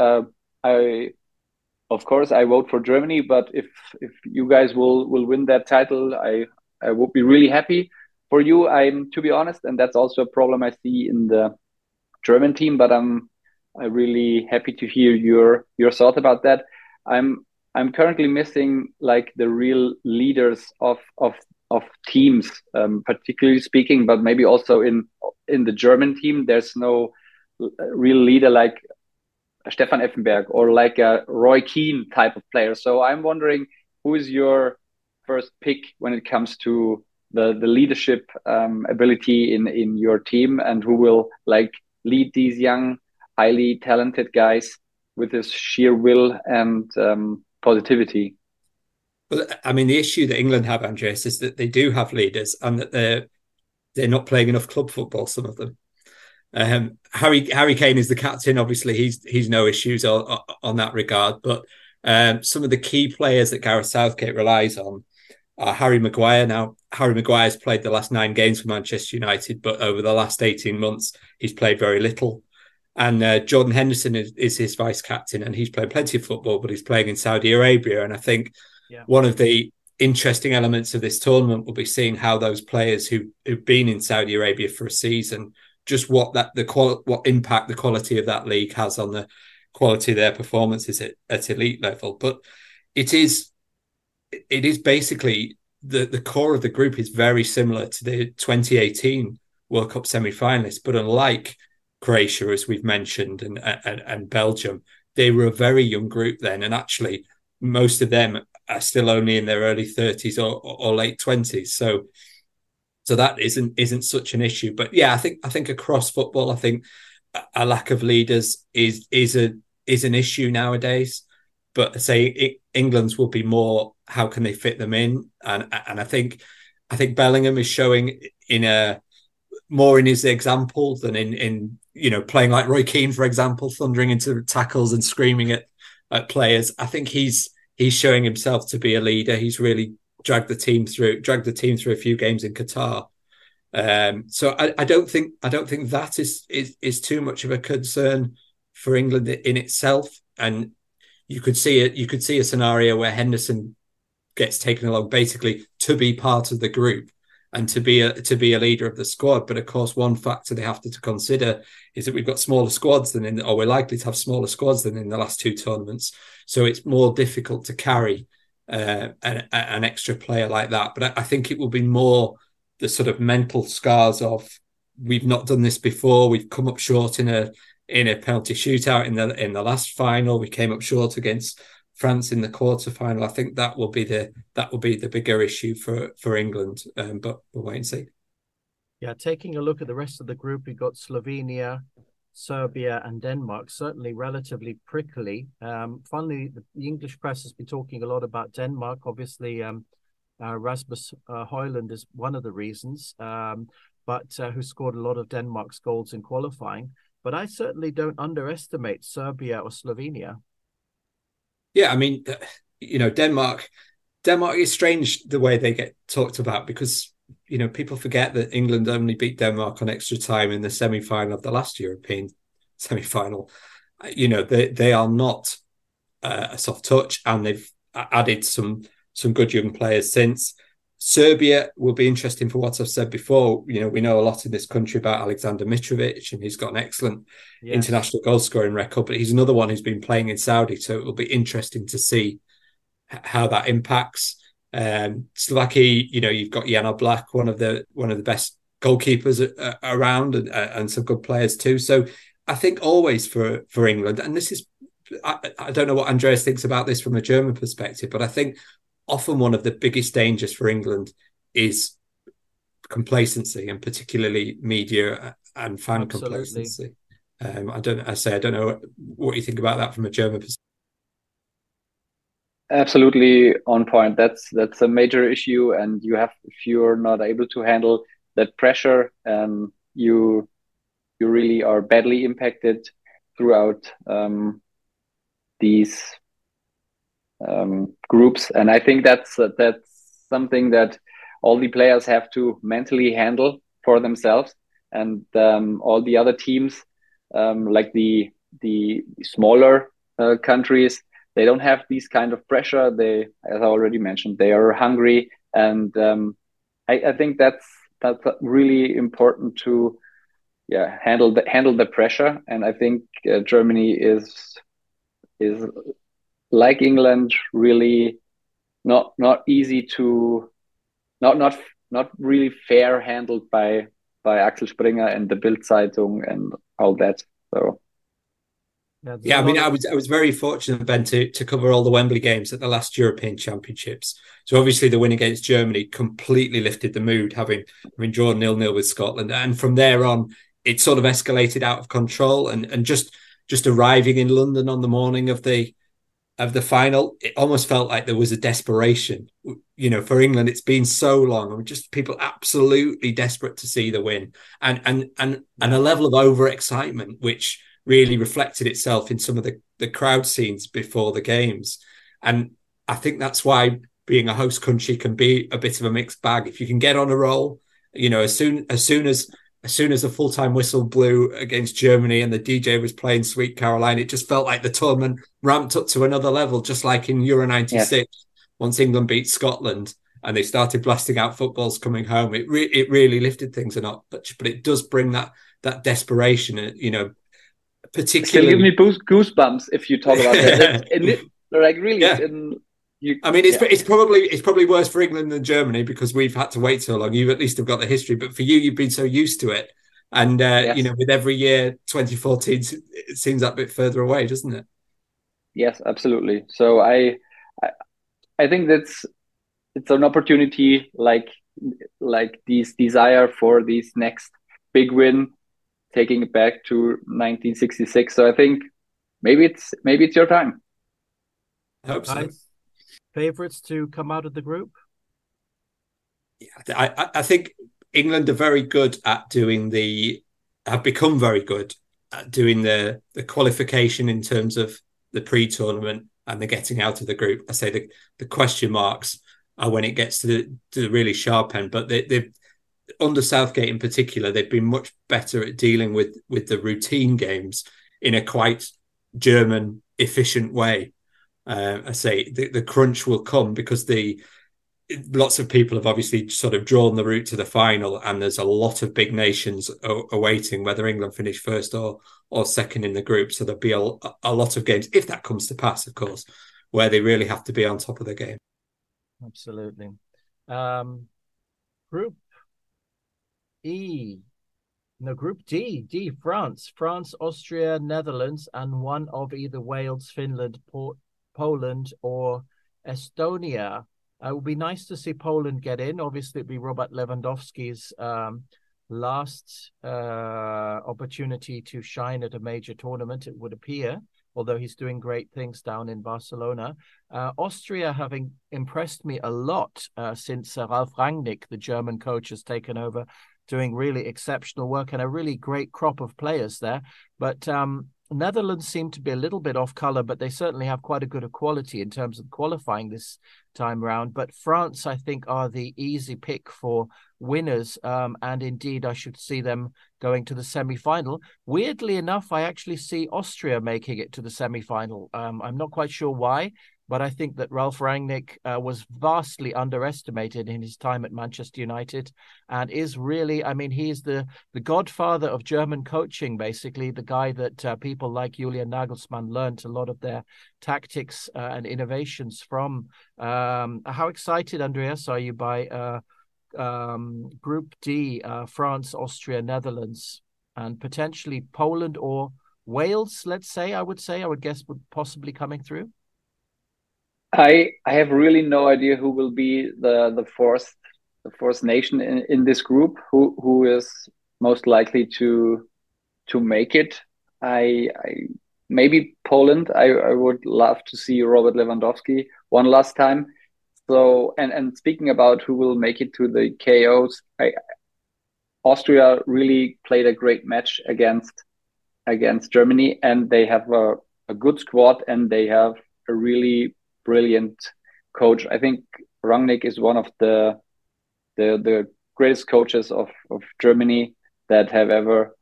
Of course, I vote for Germany, but if you guys will win that title, I would be really happy for you. To be honest, and that's also a problem I see in the German team. But I'm really happy to hear your thought about that. I'm currently missing like the real leaders of teams, particularly speaking, but maybe also in the German team. There's no real leader like Stefan Effenberg or like a Roy Keane type of player. So I'm wondering, who is your first pick when it comes to the leadership ability in your team, and who will like lead these young, highly talented guys with this sheer will and positivity? Well, I mean, the issue that England have, Andreas, is that they do have leaders and that they're not playing enough club football, some of them. Harry Kane is the captain. Obviously, he's no issues on that regard. But some of the key players that Gareth Southgate relies on are Harry Maguire. Now, Harry Maguire has played the last 9 games for Manchester United, but over the last 18 months, he's played very little. And Jordan Henderson is his vice captain, and he's played plenty of football, but he's playing in Saudi Arabia. And I think one of the interesting elements of this tournament will be seeing how those players who've been in Saudi Arabia for a season, just what impact the quality of that league has on the quality of their performances at elite level. But it is basically the core of the group is very similar to the 2018 World Cup semi-finalists, but unlike Croatia, as we've mentioned, and Belgium, they were a very young group then, and actually most of them are still only in their early 30s or late 20s. So So that isn't such an issue. But yeah, I think across football, I think a lack of leaders is an issue nowadays. But say England's will be more, how can they fit them in? And I think Bellingham is showing more in his example than in playing like Roy Keane, for example, thundering into tackles and screaming at players. I think he's showing himself to be a leader. He's really dragged the team through a few games in Qatar. So I don't think that is too much of a concern for England in itself. And you could see a scenario where Henderson gets taken along basically to be part of the group and to be a leader of the squad. But of course, one factor they have to consider is that we've got smaller squads or we're likely to have smaller squads than in the last two tournaments. So it's more difficult to carry an extra player like that. But I think it will be more the sort of mental scars of, we've not done this before. We've come up short in a penalty shootout in the last final. We came up short against France in the quarterfinal. I think that will be the bigger issue for England. But we'll wait and see. Yeah, taking a look at the rest of the group, we've got Slovenia, Serbia, and Denmark. Certainly relatively prickly. Finally, the English press has been talking a lot about Denmark. Obviously, Rasmus Højlund is one of the reasons, but who scored a lot of Denmark's goals in qualifying. But I certainly don't underestimate Serbia or Slovenia. Yeah, I mean, Denmark is strange the way they get talked about, because people forget that England only beat Denmark on extra time in the semi-final of the last European semi-final. They are not a soft touch, and they've added some good young players since. Serbia will be interesting for what I've said before. We know a lot in this country about Alexander Mitrovic, and he's got an excellent international goal scoring record, but he's another one who's been playing in Saudi. So it will be interesting to see how that impacts. Slovakia, you've got Jan Oblak, one of the best goalkeepers around, and some good players too. So I think always for England, and this is, I don't know what Andreas thinks about this from a German perspective, but I think often one of the biggest dangers for England is complacency, and particularly media and fan complacency. I don't know what you think about that from a German perspective. Absolutely on point. That's a major issue, and if you're not able to handle that pressure, you really are badly impacted throughout these groups. And I think that's something that all the players have to mentally handle for themselves, and all the other teams, like the smaller countries, they don't have these kind of pressure. As I already mentioned, they are hungry, and I think that's really important to handle the pressure. And I think Germany is like England, really not easy to not really fair handled by Axel Springer and the Bild Zeitung and all that. So I mean, I was very fortunate, Ben, to cover all the Wembley games at the last European Championships. So obviously the win against Germany completely lifted the mood, having drawn 0-0 with Scotland, and from there on it sort of escalated out of control. And just arriving in London on the morning of the final, it almost felt like there was a desperation. For England, it's been so long, and just people absolutely desperate to see the win, and a level of overexcitement which really reflected itself in some of the crowd scenes before the games. And I think that's why being a host country can be a bit of a mixed bag. If you can get on a roll, as soon as the full-time whistle blew against Germany and the DJ was playing Sweet Caroline, it just felt like the tournament ramped up to another level, just like in Euro 96. Yes. Once England beat Scotland and they started blasting out footballs coming home, it really lifted things a notch. But it does bring that desperation, particularly. Still give me goosebumps if you talk about that. Like really. Yeah. It's probably worse for England than Germany, because we've had to wait so long. You at least have got the history, but for you've been so used to it, and with every year, 2014 it seems that bit further away, doesn't it? Yes, absolutely. So I think it's an opportunity, like like this desire for this next big win, taking it back to 1966. So I think maybe it's your time. I hope so. Favorites to come out of the group? Yeah, I think England are very good at have become very good at doing the qualification in terms of the pre-tournament and the getting out of the group. I say the question marks are when it gets to the really sharp end, but they've under Southgate in particular, they've been much better at dealing with the routine games in a quite German efficient way. I say the crunch will come because lots of people have obviously sort of drawn the route to the final, and there's a lot of big nations awaiting whether England finish first or second in the group. So there'll be a lot of games, if that comes to pass, of course, where they really have to be on top of the game. Absolutely. Group D, France, Austria, Netherlands, and one of either Wales, Finland, Poland, or Estonia. It would be nice to see Poland get in. Obviously, it'd be Robert Lewandowski's last opportunity to shine at a major tournament, it would appear, although he's doing great things down in Barcelona. Austria having impressed me a lot since Ralf Rangnick, the German coach, has taken over, doing really exceptional work and a really great crop of players there. But Netherlands seem to be a little bit off color, but they certainly have quite a good quality in terms of qualifying this time round. But France, I think, are the easy pick for winners. And indeed, I should see them going to the semi-final. Weirdly enough, I actually see Austria making it to the semi-final. I'm not quite sure why, but I think that Ralf Rangnick was vastly underestimated in his time at Manchester United and is really, I mean, he's the godfather of German coaching, basically, the guy that people like Julian Nagelsmann learned a lot of their tactics and innovations from. How excited, Andreas, are you by Group D, France, Austria, Netherlands, and potentially Poland or Wales, let's say, I would guess would possibly coming through? I have really no idea who will be the fourth nation in this group, who is most likely to make it. I maybe Poland. I would love to see Robert Lewandowski one last time. So and speaking about who will make it to the KOs, Austria really played a great match against Germany, and they have a good squad, and they have a really brilliant coach. I think Rangnick is one of the greatest coaches of Germany that have ever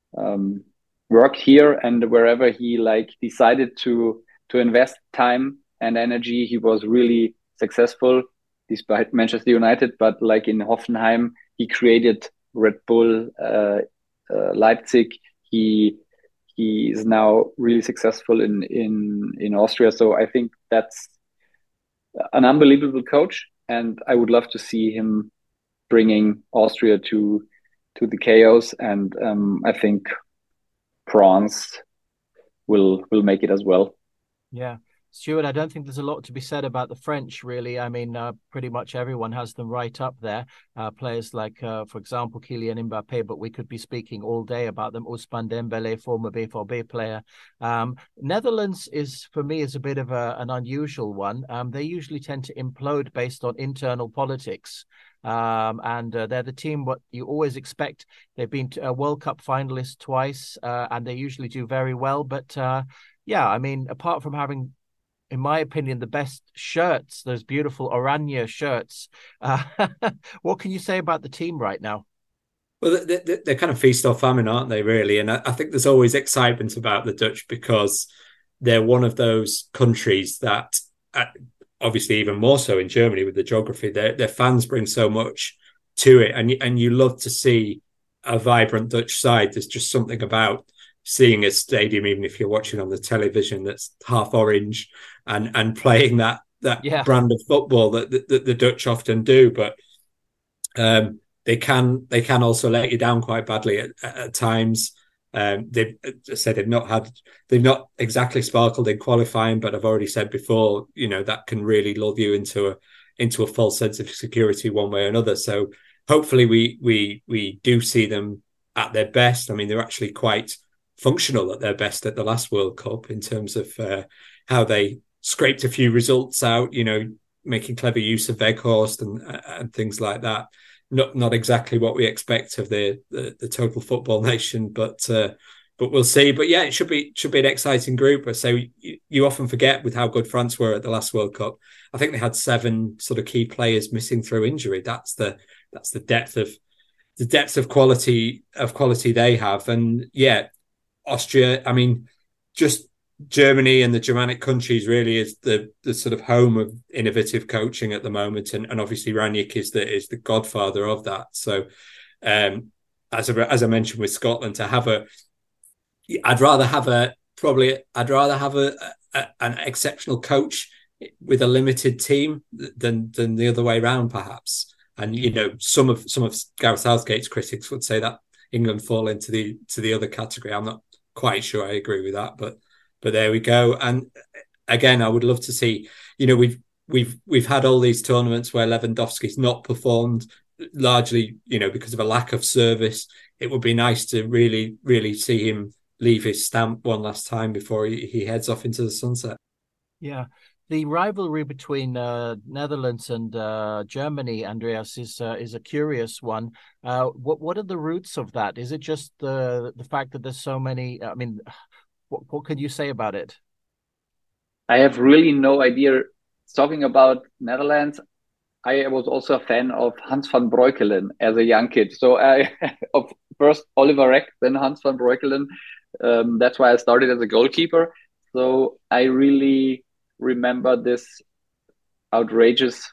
worked here, and wherever he decided to invest time and energy, he was really successful despite Manchester United. But like in Hoffenheim, he created Red Bull, Leipzig. He is now really successful in Austria. So I think that's an unbelievable coach, and I would love to see him bringing Austria to the KOs. And I think France will make it as well. Yeah. Stuart, I don't think there's a lot to be said about the French, really. I mean, pretty much everyone has them right up there. Players like, for example, Kylian Mbappe, but we could be speaking all day about them. Ousmane Dembélé, former BVB player. Netherlands for me, is a bit of an unusual one. They usually tend to implode based on internal politics. And they're the team what you always expect. They've been World Cup finalists twice, and they usually do very well. But yeah, I mean, apart from having, in my opinion, the best shirts, those beautiful Oranje shirts. What can you say about the team right now? Well, they're kind of feast or famine, aren't they, really? And I think there's always excitement about the Dutch because they're one of those countries that, obviously even more so in Germany with the geography, their fans bring so much to it. And you love to see a vibrant Dutch side. There's just something about seeing a stadium, even if you're watching on the television, that's half orange and playing that brand of football that the Dutch often do. But they can also let you down quite badly at times. They've said they've not exactly sparkled in qualifying, but I've already said before, that can really lull you into into a false sense of security one way or another. So hopefully we do see them at their best. I mean, they're actually quite functional at their best at the last World Cup in terms of how they scraped a few results out, making clever use of Weghorst and things like that. Not exactly what we expect of the total football nation, but we'll see. But yeah, it should be an exciting group. So you often forget with how good France were at the last World Cup. I think they had 7 sort of key players missing through injury. That's the depth of quality they have. And yeah, Austria, I mean, just Germany and the Germanic countries really is the sort of home of innovative coaching at the moment, and obviously Rangnick is the godfather of that. So as I mentioned with Scotland, I'd rather have an exceptional coach with a limited team than the other way around, perhaps. And some of Gareth Southgate's critics would say that England fall into the other category. I'm not quite sure I agree with that, but there we go. And again, I would love to see. We've had all these tournaments where Lewandowski's not performed, largely because of a lack of service. It would be nice to really, really see him leave his stamp one last time before he heads off into the sunset. Yeah. The rivalry between Netherlands and Germany, Andreas, is a curious one. What are the roots of that? Is it just the fact that there's so many? I mean, what could you say about it? I have really no idea. Talking about Netherlands, I was also a fan of Hans van Breukelen as a young kid. So of first Oliver Reck, then Hans van Breukelen. That's why I started as a goalkeeper. So I really remember this outrageous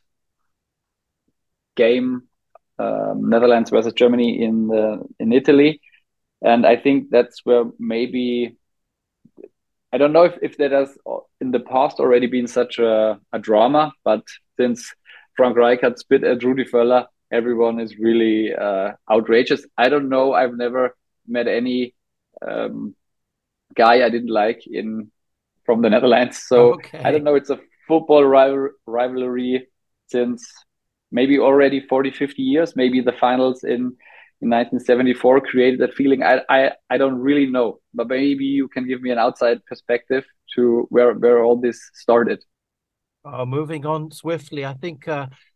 game, Netherlands versus Germany in Italy, and I think that's where maybe, I don't know if that has in the past already been such a drama, but since Frank Rijkaard spit at Rudi Völler, everyone is really outrageous. I don't know. I've never met any guy I didn't like from the Netherlands. So okay. I don't know. It's a football rivalry since maybe already 40, 50 years. Maybe the finals in 1974 created that feeling. I don't really know, but maybe you can give me an outside perspective to where all this started. Moving on swiftly, I think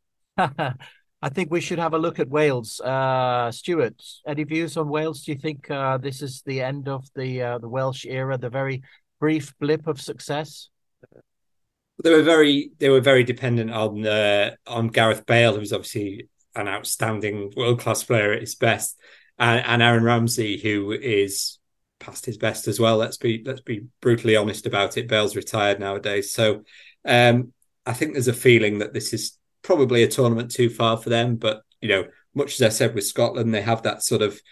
I think we should have a look at Wales. Stuart, any views on Wales? Do you think this is the end of the Welsh era, the very brief blip of success? They were very dependent on Gareth Bale, who's obviously an outstanding world-class player at his best, and Aaron Ramsey, who is past his best as well. Let's be brutally honest about it. Bale's retired nowadays, so I think there's a feeling that this is probably a tournament too far for them. But much as I said with Scotland, they have that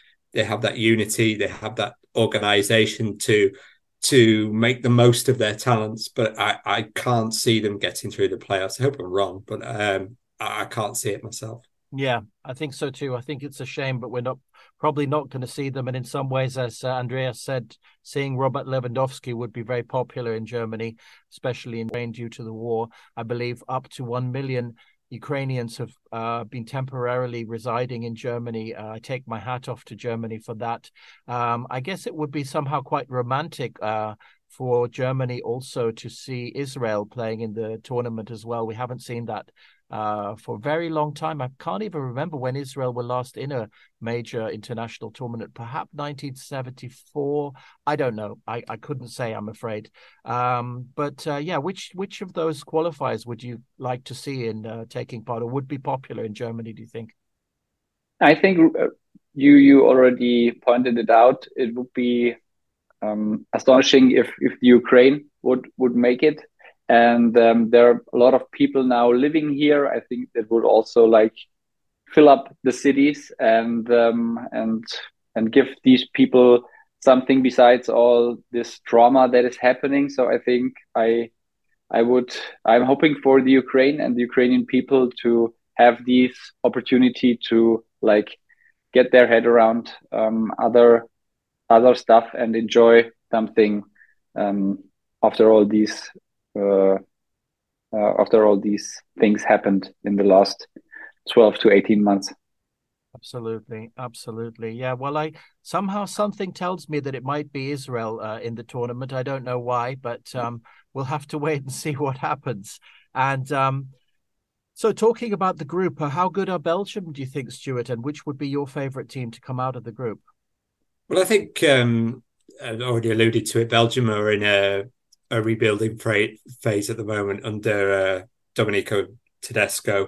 unity, they have that organisation to make the most of their talents. But I can't see them getting through the playoffs. I hope I'm wrong, but I can't see it myself. Yeah, I think so too. I think it's a shame, but we're probably not going to see them. And in some ways, as Andreas said, seeing Robert Lewandowski would be very popular in Germany, especially in Ukraine due to the war. I believe up to 1 million Ukrainians have been temporarily residing in Germany. I take my hat off to Germany for that. I guess it would be somehow quite romantic for Germany also to see Israel playing in the tournament as well. We haven't seen that for a very long time. I can't even remember when Israel were last in a major international tournament, perhaps 1974. I don't know. I couldn't say, I'm afraid. But which of those qualifiers would you like to see in taking part, or would be popular in Germany, do you think? I think you already pointed it out. It would be astonishing if Ukraine would make it. And there are a lot of people now living here. I think that would also fill up the cities and give these people something besides all this trauma that is happening. So I think I'm hoping for the Ukraine and the Ukrainian people to have this opportunity to get their head around other stuff and enjoy something after all these after all these things happened in the last 12 to 18 months. Absolutely, absolutely. Yeah, well, somehow something tells me that it might be Israel in the tournament. I don't know why, but we'll have to wait and see what happens. And so talking about the group, how good are Belgium, do you think, Stuart? And which would be your favorite team to come out of the group? Well, I think I've already alluded to it. Belgium are in a rebuilding phase at the moment under Domenico Tedesco.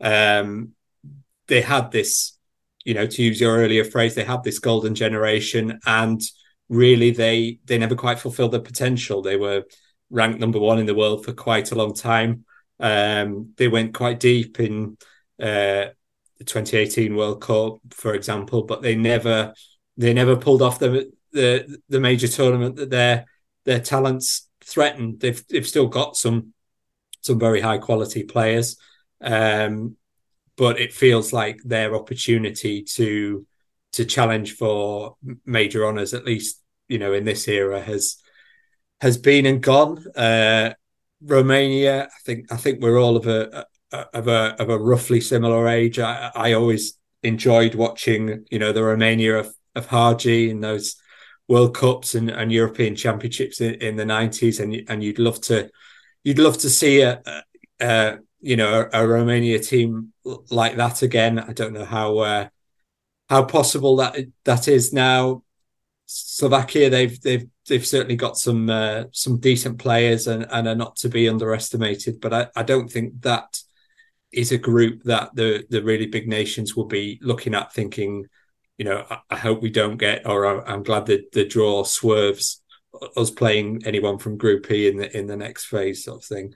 They had this, to use your earlier phrase, they had this golden generation, and really they never quite fulfilled their potential. They were ranked number one in the world for quite a long time. They went quite deep in the 2018 World Cup, for example, but they never pulled off the major tournament that their talents threatened. They've still got some very high quality players, but it feels like their opportunity to challenge for major honours, at least in this era, has been and gone. Romania, I think we're all of a roughly similar age. I always enjoyed watching the Romania of Hagi in those World Cups and European Championships in the 90s, and you'd love to see a Romania team like that again. I don't know how possible that is now. Slovakia, they've certainly got some decent players and are not to be underestimated, but I don't think that is a group that the really big nations will be looking at thinking, I hope we don't get, or I'm glad that the draw swerves us playing anyone from Group E in the next phase, sort of thing.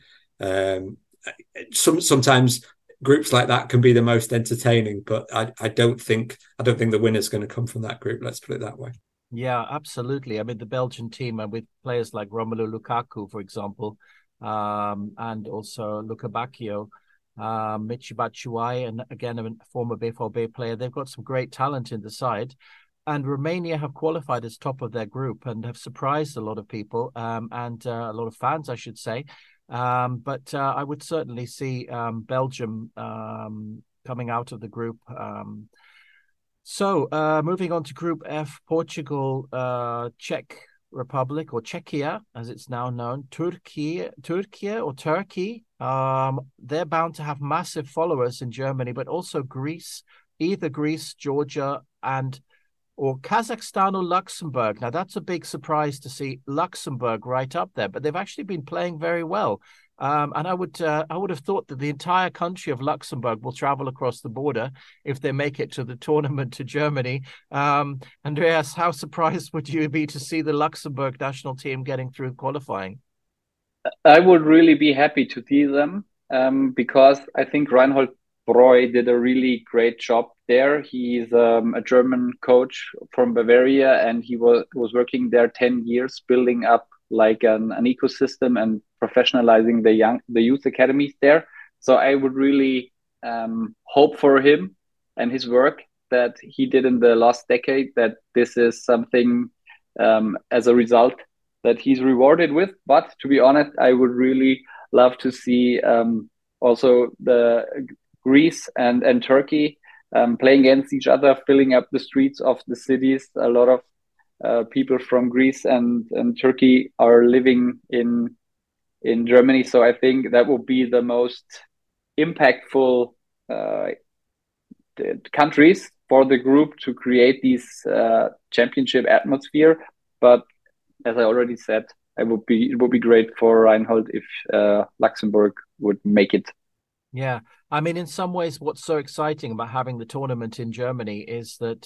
Sometimes groups like that can be the most entertaining, but I don't think the winner's going to come from that group. Let's put it that way. Yeah, absolutely. I mean, the Belgian team, with players like Romelu Lukaku, for example, and also Luka Bacchio, Michy Batshuayi, and again, a former BVB player. They've got some great talent in the side. And Romania have qualified as top of their group and have surprised a lot of people and a lot of fans, I should say. But I would certainly see Belgium coming out of the group. So moving on to Group F, Portugal, Czech Republic, or Czechia, as it's now known, Turkey. They're bound to have massive followers in Germany, but also Greece, either Greece, Georgia, or Kazakhstan or Luxembourg. Now, that's a big surprise to see Luxembourg right up there, but they've actually been playing very well. And I would have thought that the entire country of Luxembourg will travel across the border if they make it to the tournament to Germany. Andreas, how surprised would you be to see the Luxembourg national team getting through qualifying? I would really be happy to see them because I think Reinhold Breu did a really great job there. He's a German coach from Bavaria, and he was working there 10 years, building up like an ecosystem and professionalizing the youth academies there. So I would really hope for him and his work that he did in the last decade, that this is something as a result that he's rewarded with. But to be honest, I would really love to see also the Greece and Turkey playing against each other, filling up the streets of the cities. A lot of people from Greece and Turkey are living in Germany, so I think that will be the most impactful countries for the group to create this championship atmosphere. But as I already said, it would be great for Reinhold if Luxembourg would make it. Yeah, I mean, in some ways, what's so exciting about having the tournament in Germany is that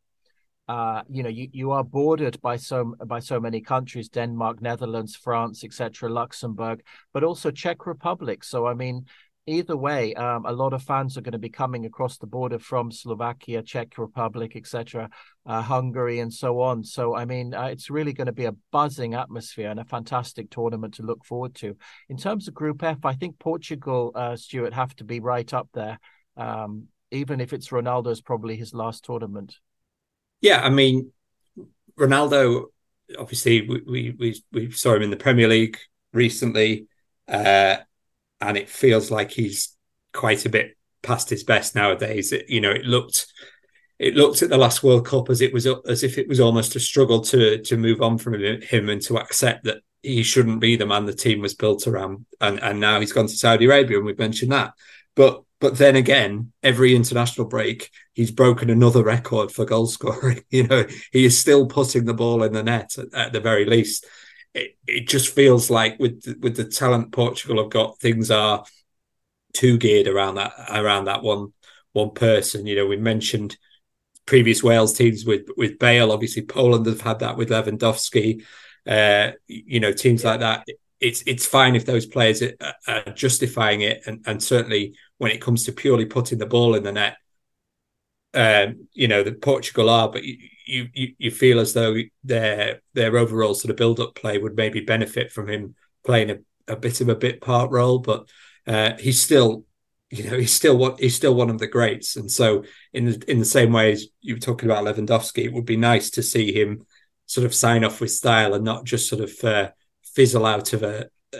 you are bordered by so many countries: Denmark, Netherlands, France, etc., Luxembourg, but also Czech Republic. So I mean, either way, a lot of fans are going to be coming across the border from Slovakia, Czech Republic, etc., Hungary, and so on. So, I mean, it's really going to be a buzzing atmosphere and a fantastic tournament to look forward to. In terms of Group F, I think Portugal, Stuart, have to be right up there, even if it's Ronaldo's probably his last tournament. Yeah, I mean, Ronaldo, obviously, we saw him in the Premier League recently. and it feels like he's quite a bit past his best nowadays. It looked at the last World Cup as if it was almost a struggle to move on from him and to accept that he shouldn't be the man the team was built around. And now he's gone to Saudi Arabia, and we've mentioned that. But then again, every international break, he's broken another record for goal scoring. He is still putting the ball in the net at the very least. It just feels like with the talent Portugal have got, things are too geared around that one person. We mentioned previous Wales teams with Bale. Obviously, Poland have had that with Lewandowski. Teams like that. It's fine if those players are justifying it, and certainly when it comes to purely putting the ball in the net, that Portugal are. But you feel as though their overall sort of build-up play would maybe benefit from him playing a bit of a bit part role. But he's still one of the greats. And so in the same way as you were talking about Lewandowski, it would be nice to see him sort of sign off with style and not just sort of fizzle out of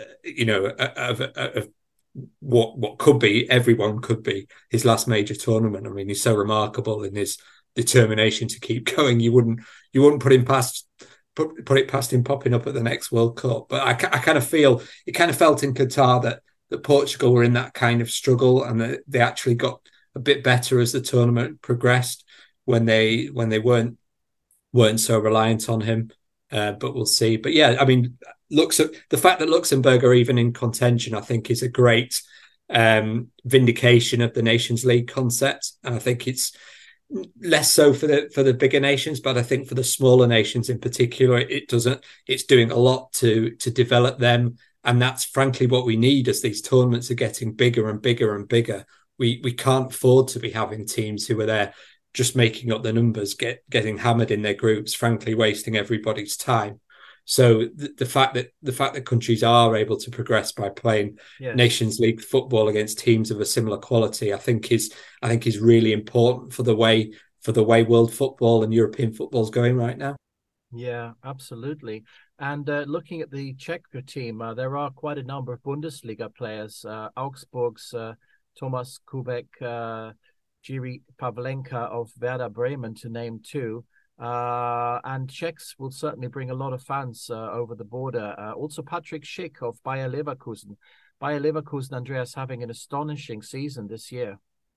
what could be, everyone could be, his last major tournament. I mean, he's so remarkable in his determination to keep going. You wouldn't put it past him popping up at the next World Cup. But I kind of feel it kind of felt in Qatar that Portugal were in that kind of struggle, and that they actually got a bit better as the tournament progressed when they weren't so reliant on him. But we'll see. But yeah, I mean, the fact that Luxembourg are even in contention, I think, is a great vindication of the Nations League concept. And I think it's less so for the bigger nations, but I think for the smaller nations in particular, it's doing a lot to develop them. And that's frankly what we need as these tournaments are getting bigger and bigger and bigger. We can't afford to be having teams who are there just making up the numbers, getting hammered in their groups, frankly wasting everybody's time. So the fact that countries are able to progress by playing Nations League football against teams of a similar quality, I think is really important for the way world football and European football is going right now. Yeah, absolutely. And looking at the Czech team, there are quite a number of Bundesliga players. Augsburg's Thomas Kubek, Jiri Pavlenka of Werder Bremen, to name two. And Czechs will certainly bring a lot of fans over the border. Also Patrick Schick of Bayer Leverkusen. Bayer Leverkusen, Andreas, having an astonishing season this year.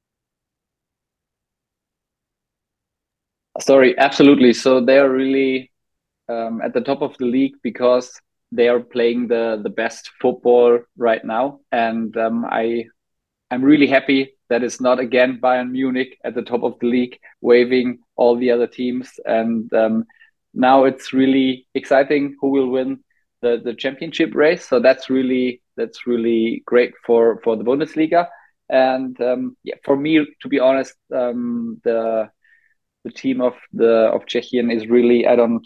Sorry, absolutely. So they're really at the top of the league because they are playing the best football right now. And I'm really happy that it's not again Bayern Munich at the top of the league, waving all the other teams. And now it's really exciting who will win the championship race. So that's really great for the Bundesliga. And for me, to be honest, the team of Czechia is really,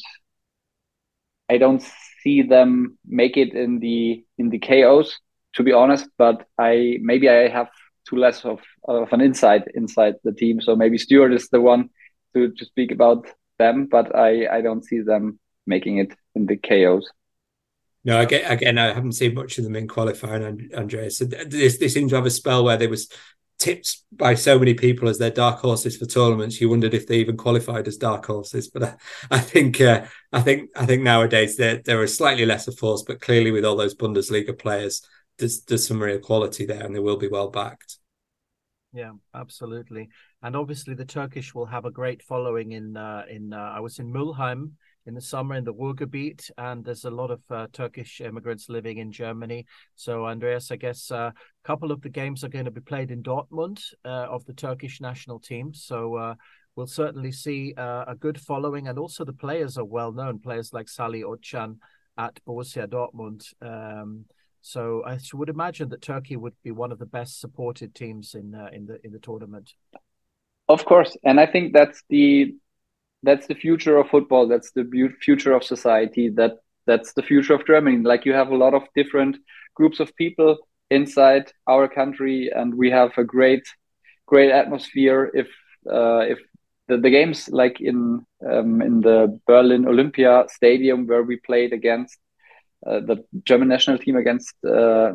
I don't see them make it in the KOs, to be honest. But I have too less of an insight inside the team. So maybe Stuart is the one to speak about them, but I don't see them making it in the KOs. No, again, I haven't seen much of them in qualifying, Andreas. They seem to have a spell where they was tipped by so many people as their dark horses for tournaments. You wondered if they even qualified as dark horses. But I think nowadays they're a slightly lesser force, but clearly with all those Bundesliga players, there's some real quality there, and they will be well backed. Yeah, absolutely. And obviously the Turkish will have a great following in I was in Mülheim in the summer in the Ruhrgebiet, and there's a lot of Turkish immigrants living in Germany. So Andreas, I guess a couple of the games are going to be played in Dortmund of the Turkish national team. So we'll certainly see a good following, and also the players are well known, players like Salih Özcan at Borussia Dortmund. So I would imagine that Turkey would be one of the best supported teams in the tournament. Of course, and I think that's the future of football. That's the future of society. That's the future of Germany. Like, you have a lot of different groups of people inside our country, and we have a great atmosphere. If the games like in the Berlin Olympia Stadium, where we played against the German national team against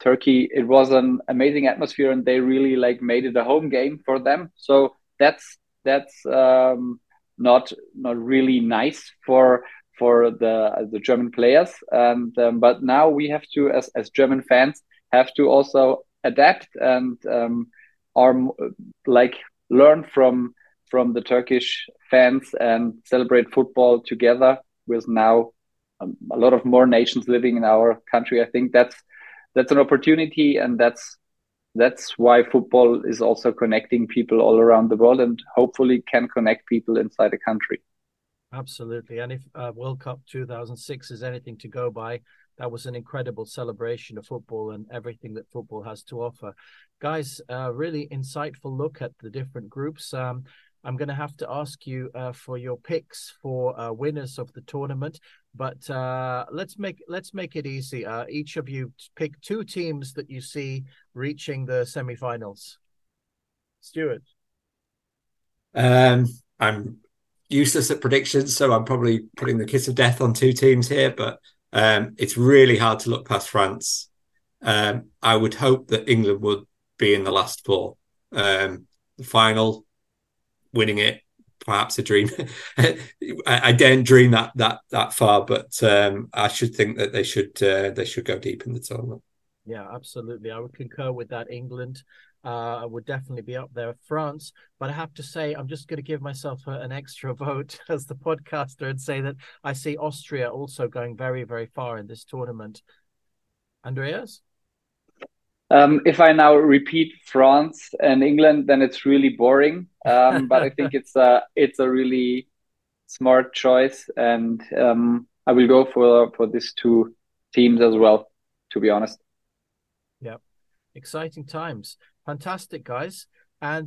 Turkey, it was an amazing atmosphere, and they really like made it a home game for them. So that's not really nice for the German players. And but now we have to, as German fans, have to also adapt and are like learn from the Turkish fans and celebrate football together with now a lot of more nations living in our country. I think that's an opportunity, and that's why football is also connecting people all around the world, and hopefully can connect people inside a country. Absolutely. And if World Cup 2006 is anything to go by, that was an incredible celebration of football and everything that football has to offer. Guys, really insightful look at the different groups. I'm going to have to ask you for your picks for winners of the tournament, but let's make it easy. Each of you pick 2 teams that you see reaching the semi-finals. Stuart. I'm useless at predictions, so I'm probably putting the kiss of death on 2 teams here, but it's really hard to look past France. I would hope that England would be in the last 4. The final, winning it, perhaps a dream. I daren't dream that far, but I should think that they should go deep in the tournament. Yeah, absolutely. I would concur with that. England would definitely be up there. France, but I have to say, I'm just going to give myself an extra vote as the podcaster and say that I see Austria also going very, very far in this tournament. Andreas? If I now repeat France and England, then it's really boring. But I think it's a really smart choice, and I will go for these 2 teams as well, to be honest. Yeah, exciting times. Fantastic, guys. And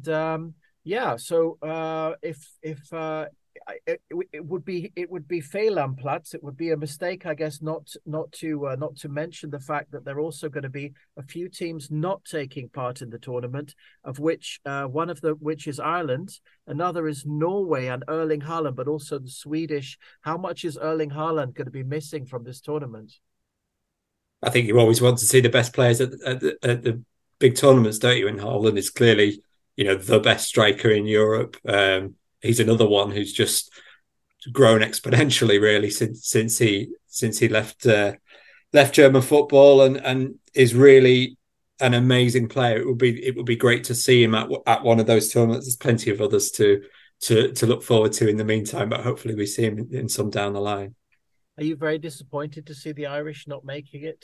so if it would be fehl am Platz. It would be a mistake, I guess, not to mention the fact that there are also going to be a few teams not taking part in the tournament, of which one of which is Ireland, another is Norway and Erling Haaland, but also the Swedish. How much is Erling Haaland going to be missing from this tournament? I think you always want to see the best players at the big tournaments, don't you? And Haaland is clearly, the best striker in Europe. He's another one who's just grown exponentially, really, since he left German football, and is really an amazing player. It would be great to see him at one of those tournaments. There's plenty of others to look forward to in the meantime, but hopefully we see him in some down the line. Are you very disappointed to see the Irish not making it?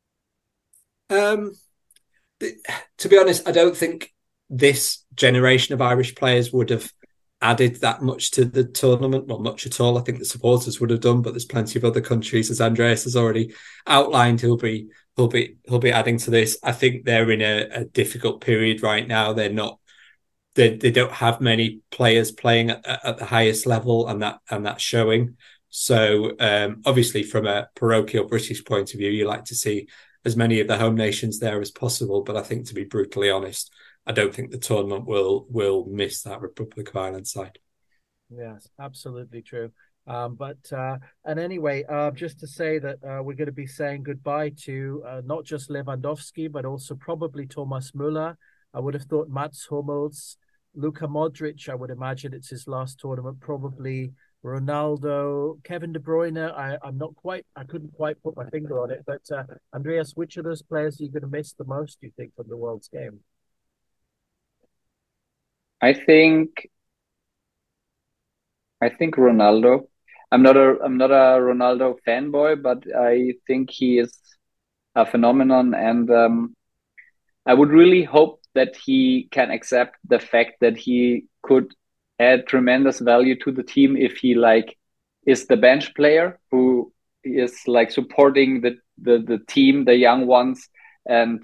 To be honest, I don't think this generation of Irish players would have added that much to the tournament, not much at all. I think the supporters would have done, but there's plenty of other countries, as Andreas has already outlined, who'll be adding to this. I think they're in a difficult period right now. They don't have many players playing at the highest level, and that's showing. So obviously, from a parochial British point of view, you like to see as many of the home nations there as possible. But I think, to be brutally honest, I don't think the tournament will miss that Republic of Ireland side. Yes, absolutely true. And anyway, just to say that we're going to be saying goodbye to not just Lewandowski, but also probably Thomas Müller. I would have thought Mats Hummels, Luka Modric. I would imagine it's his last tournament. Probably Ronaldo, Kevin De Bruyne. I couldn't quite put my finger on it. But Andreas, which of those players are you going to miss the most, do you think, from the World's game? I think Ronaldo. I'm not a Ronaldo fanboy, but I think he is a phenomenon, and I would really hope that he can accept the fact that he could add tremendous value to the team if he is the bench player who is supporting the team, the young ones, and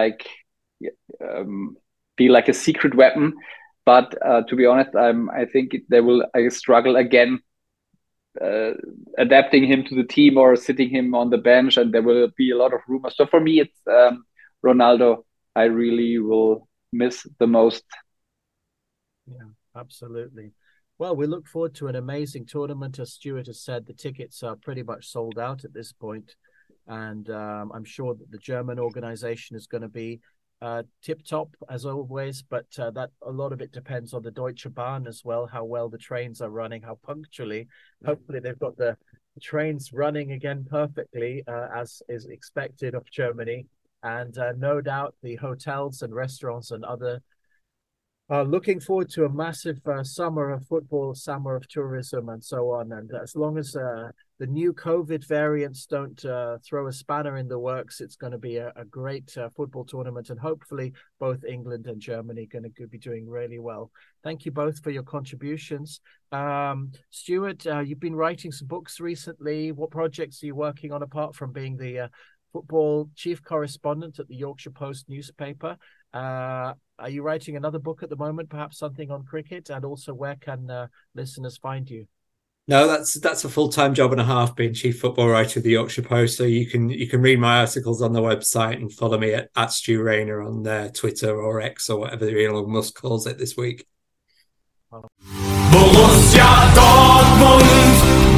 be like a secret weapon. But to be honest, I think they will struggle again adapting him to the team or sitting him on the bench, and there will be a lot of rumors. So for me, it's Ronaldo I really will miss the most. Yeah, absolutely. Well, we look forward to an amazing tournament. As Stuart has said, the tickets are pretty much sold out at this point. And I'm sure that the German organization is going to be tip top as always, but that a lot of it depends on the Deutsche Bahn as well, how well the trains are running, how punctually. Hopefully they've got the trains running again perfectly, as is expected of Germany. And no doubt the hotels and restaurants and other looking forward to a massive summer of football, summer of tourism, and so on. And as long as the new COVID variants don't throw a spanner in the works, it's going to be a great football tournament. And hopefully both England and Germany are going to be doing really well. Thank you both for your contributions. Stuart, you've been writing some books recently. What projects are you working on apart from being the football chief correspondent at the Yorkshire Post newspaper? Are you writing another book at the moment, perhaps something on cricket? And also, where can listeners find you? No, that's a full-time job and a half, being chief football writer of the Yorkshire Post. So you can read my articles on the website and follow me at Stu Rayner on Twitter or X or whatever Elon Musk calls it this week. Borussia Dortmund